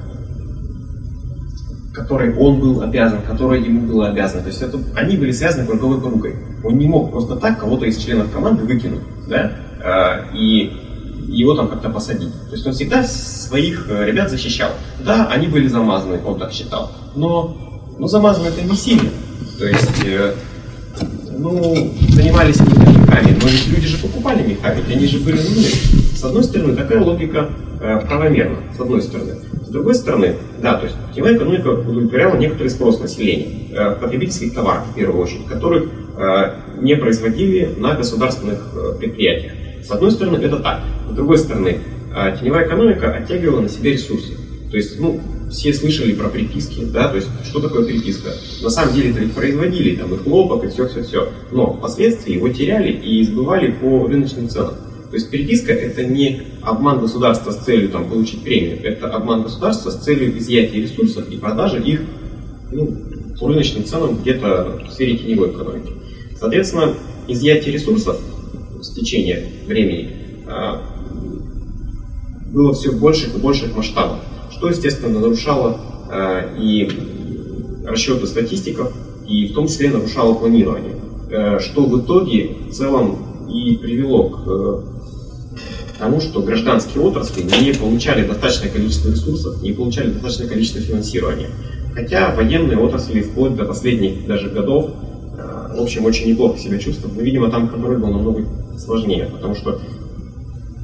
которой он был обязан, которая ему была обязана. То есть это, они были связаны круговой поругой. Он не мог просто так кого-то из членов команды выкинуть, да, э, и его там как-то посадить. То есть он всегда своих ребят защищал. Да, они были замазаны, он так считал, но, но замазаны это не сильно. То есть, э, ну, занимались не мехами, но ведь люди же покупали меха, ведь они же были нужны. С одной стороны, такая логика э, правомерна, с одной стороны. С другой стороны, да, то есть теневая экономика удовлетворяла некоторый спрос населения, э, потребительских товаров, в первую очередь, которых э, не производили на государственных э, предприятиях. С одной стороны, это так. С другой стороны, э, теневая экономика оттягивала на себе ресурсы. То есть, ну, все слышали про приписки, да, то есть, что такое приписка? На самом деле, это ведь производили, там, и хлопок, и все-все-все. Но впоследствии его теряли и сбывали по рыночным ценам. То есть переписка – это не обман государства с целью там, получить премию, это обман государства с целью изъятия ресурсов и продажи их ну, по рыночным ценам где-то в сфере теневой экономики. Соответственно, изъятие ресурсов с течением времени а, было все в больших и больших масштабах, что, естественно, нарушало а, и расчеты статистиков, и в том числе нарушало планирование, а, что в итоге в целом и привело к тому, что гражданские отрасли не получали достаточное количество ресурсов, не получали достаточное количество финансирования. Хотя военные отрасли вплоть до последних даже годов, в общем, очень неплохо себя чувствуют, но, видимо, там контроль был намного сложнее, потому что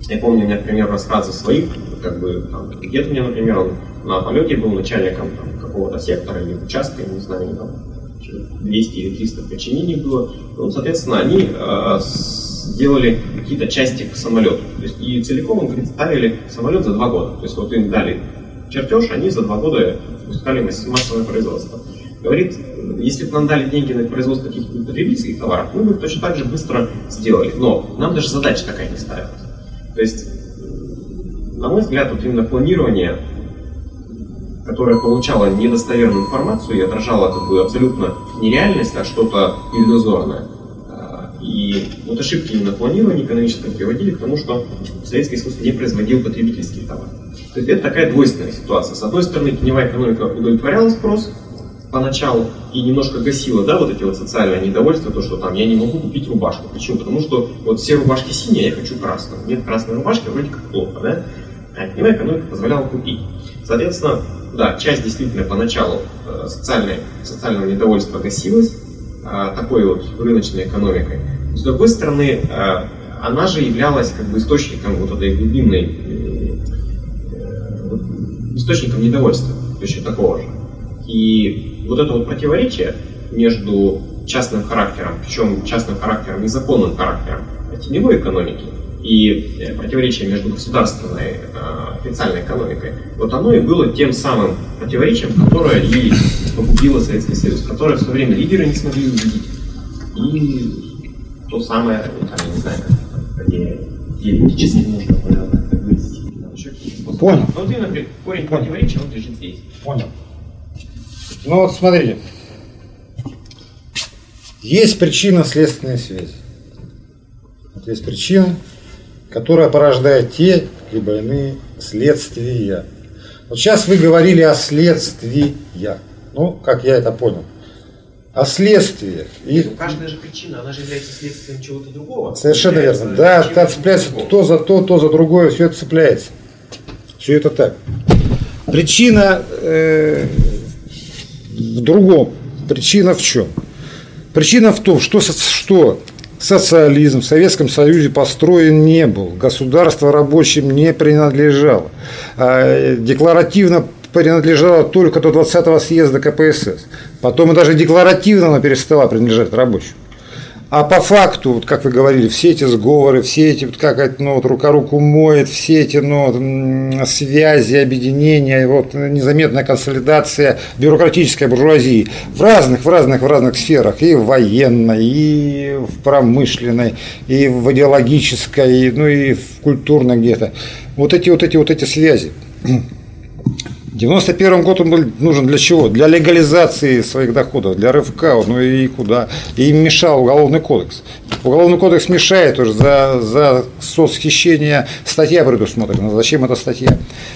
Я помню, у меня, например, рассказы своих, как бы, там, где-то у меня, например, он на полете был начальником там, какого-то сектора или участка, я не знаю, там, двести или триста подчинений было. Ну, соответственно, они э, сделали какие-то части к самолету. То есть, и целиком им представили самолет за два года. То есть, вот им дали чертеж, они за два года пускали массовое производство. Говорит, если бы нам дали деньги на производство каких-нибудь потребительских товаров, мы бы их точно так же быстро сделали. Но нам даже задача такая не ставилась. То есть, на мой взгляд, вот именно планирование, которое получало недостоверную информацию и отражало как бы абсолютно нереальность, а что-то иллюзорное. И вот ошибки именно планирования экономического приводили к тому, что советское искусство не производило потребительские товары. То есть это такая двойственная ситуация. С одной стороны, теневая экономика удовлетворяла спрос поначалу и немножко гасила, да, вот эти вот социальные недовольства, то, что там я не могу купить рубашку. Почему? Потому что вот все рубашки синие, я хочу красную. Нет красной рубашки, вроде как плохо, да? А теневая экономика позволяла купить. Соответственно, да, часть действительно поначалу э, социальной, социального недовольства гасилась э, такой вот рыночной экономикой. С другой стороны, э, она же являлась как бы источником вот этой глубинной, э, источником недовольства, точно такого же. И вот это вот противоречие между частным характером, причем частным характером, незаконным характером теневой экономики, и противоречие между государственной э, официальной экономикой, вот оно и было тем самым противоречием, которое и погубило Советский Союз, которое в свое время лидеры не смогли увидеть. И то самое, там, я не знаю, как теоретически можно как выяснить. Понял. Вот именно корень Понял. противоречия, он лежит здесь. Понял. Ну вот смотрите. Есть причинно-следственная связь. Вот есть причина, которая порождает те либо иные следствия. Вот сейчас вы говорили о следствиях. Ну, как я это понял. О следствиях. И... Каждая же причина, она же является следствием чего-то другого. Совершенно верно. Да, та цепляется то за то, то за другое, все это цепляется. Все это так. Причина э, в другом. Причина в чем? Причина в том, что, что социализм в Советском Союзе построен не был, государство рабочим не принадлежало, а декларативно принадлежало только до двадцатого съезда ка пэ эс эс. Потом и даже декларативно оно перестало принадлежать рабочим. А по факту, вот как вы говорили, все эти сговоры, все эти, вот как это, ну, вот рука руку моет, все эти, ну, связи, объединения, вот незаметная консолидация бюрократической буржуазии в разных, в разных, в разных сферах, и в военной, и в промышленной, и в идеологической, ну и в культурной где-то. Вот эти, вот эти, вот эти связи. девяносто первым год он был нужен для чего? Для легализации своих доходов, для рывка, ну и куда? И им мешал Уголовный кодекс. Уголовный кодекс мешает уже, за, за соцхищение статья предусмотрена. Зачем эта статья?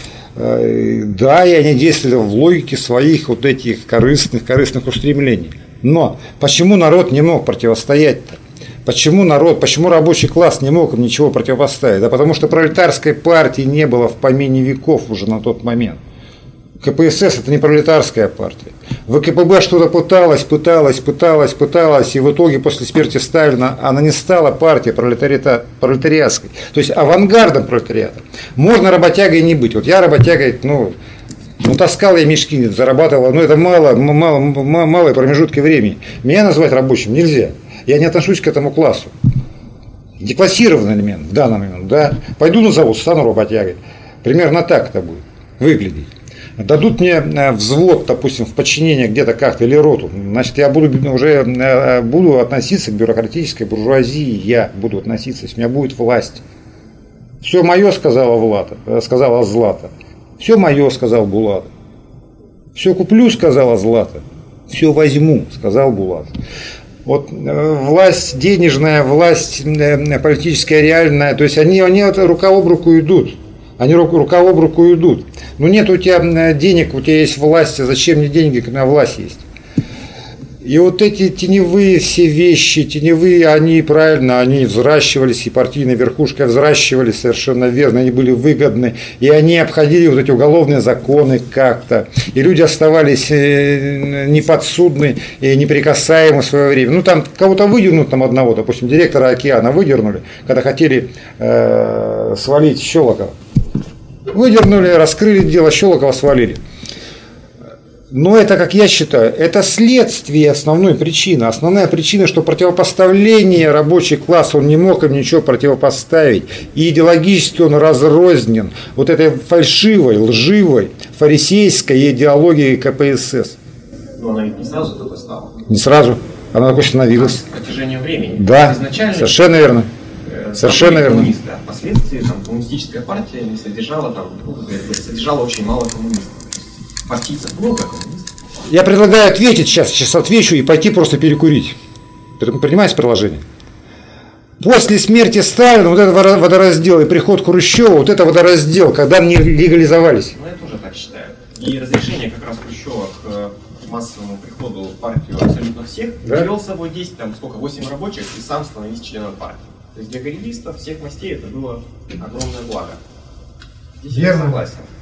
Да, и они действовали в логике своих вот этих корыстных, корыстных устремлений. Но почему народ не мог противостоять-то? Почему народ, почему рабочий класс не мог им ничего противопоставить? Да потому что пролетарской партии не было в помине веков уже на тот момент. ка пэ эс эс это не пролетарская партия. вэ ка пэ бэ что-то пыталась, пыталась, пыталась, пыталась, и в итоге после смерти Сталина она не стала партией пролетариатской, то есть авангардом пролетариата. Можно работягой не быть. Вот я работягой, ну, ну таскал я мешки, зарабатывал, но это мало, мало, малые промежутки времени. Меня назвать рабочим нельзя. Я не отношусь к этому классу. Деклассированный элемент в данный момент, да. Пойду на завод, стану работягой. Примерно так это будет выглядеть. Дадут мне взвод, допустим, в подчинение где-то как-то или роту, значит, я буду уже буду относиться к бюрократической буржуазии, я буду относиться, у меня будет власть. Все мое, сказала Влата, сказала Злата. Все мое, сказал Булат. Все куплю, сказала Злата. Все возьму, сказал Булат. Вот власть денежная, власть политическая, реальная, то есть они, они рука об руку идут. Они рука об руку идут. Ну нет у тебя денег, у тебя есть власть, зачем мне деньги, когда у меня власть есть? И вот эти теневые все вещи, теневые, они правильно, они взращивались, и партийной верхушкой взращивались совершенно верно, они были выгодны, и они обходили вот эти уголовные законы как-то, и люди оставались неподсудны и неприкасаемы в свое время. Ну, там кого-то выдернут, там одного, допустим, директора «Океана» выдернули, когда хотели э, свалить Щелокова. Выдернули, раскрыли дело, Щелокова свалили. Но это, как я считаю, это следствие основной причины. Основная причина, что противопоставление рабочий класс, он не мог им ничего противопоставить. И идеологически он разрознен вот этой фальшивой, лживой, фарисейской идеологией ка пэ эс эс. Но она ведь не сразу только стала. Не сразу. Она такой становилась. По протяжению времени. Да, изначально совершенно верно. Совершенно верно. А впоследствии там, коммунистическая партия не содержала, там, ну, как говорится, содержала очень мало коммунистов. Партийцев много, коммунистов. Я предлагаю ответить сейчас, сейчас отвечу и пойти просто перекурить. Принимаете предложение? После смерти Сталина вот этот водораздел и приход Хрущева, вот это водораздел, когда они легализовались. Ну, я тоже так считаю. И разрешение как раз Хрущева к массовому приходу в партию абсолютно всех, да? Привел с собой десять, там сколько, восемь рабочих и сам становился членом партии. То есть для карьеристов всех мастей это было огромное благо. Здесь я согласен.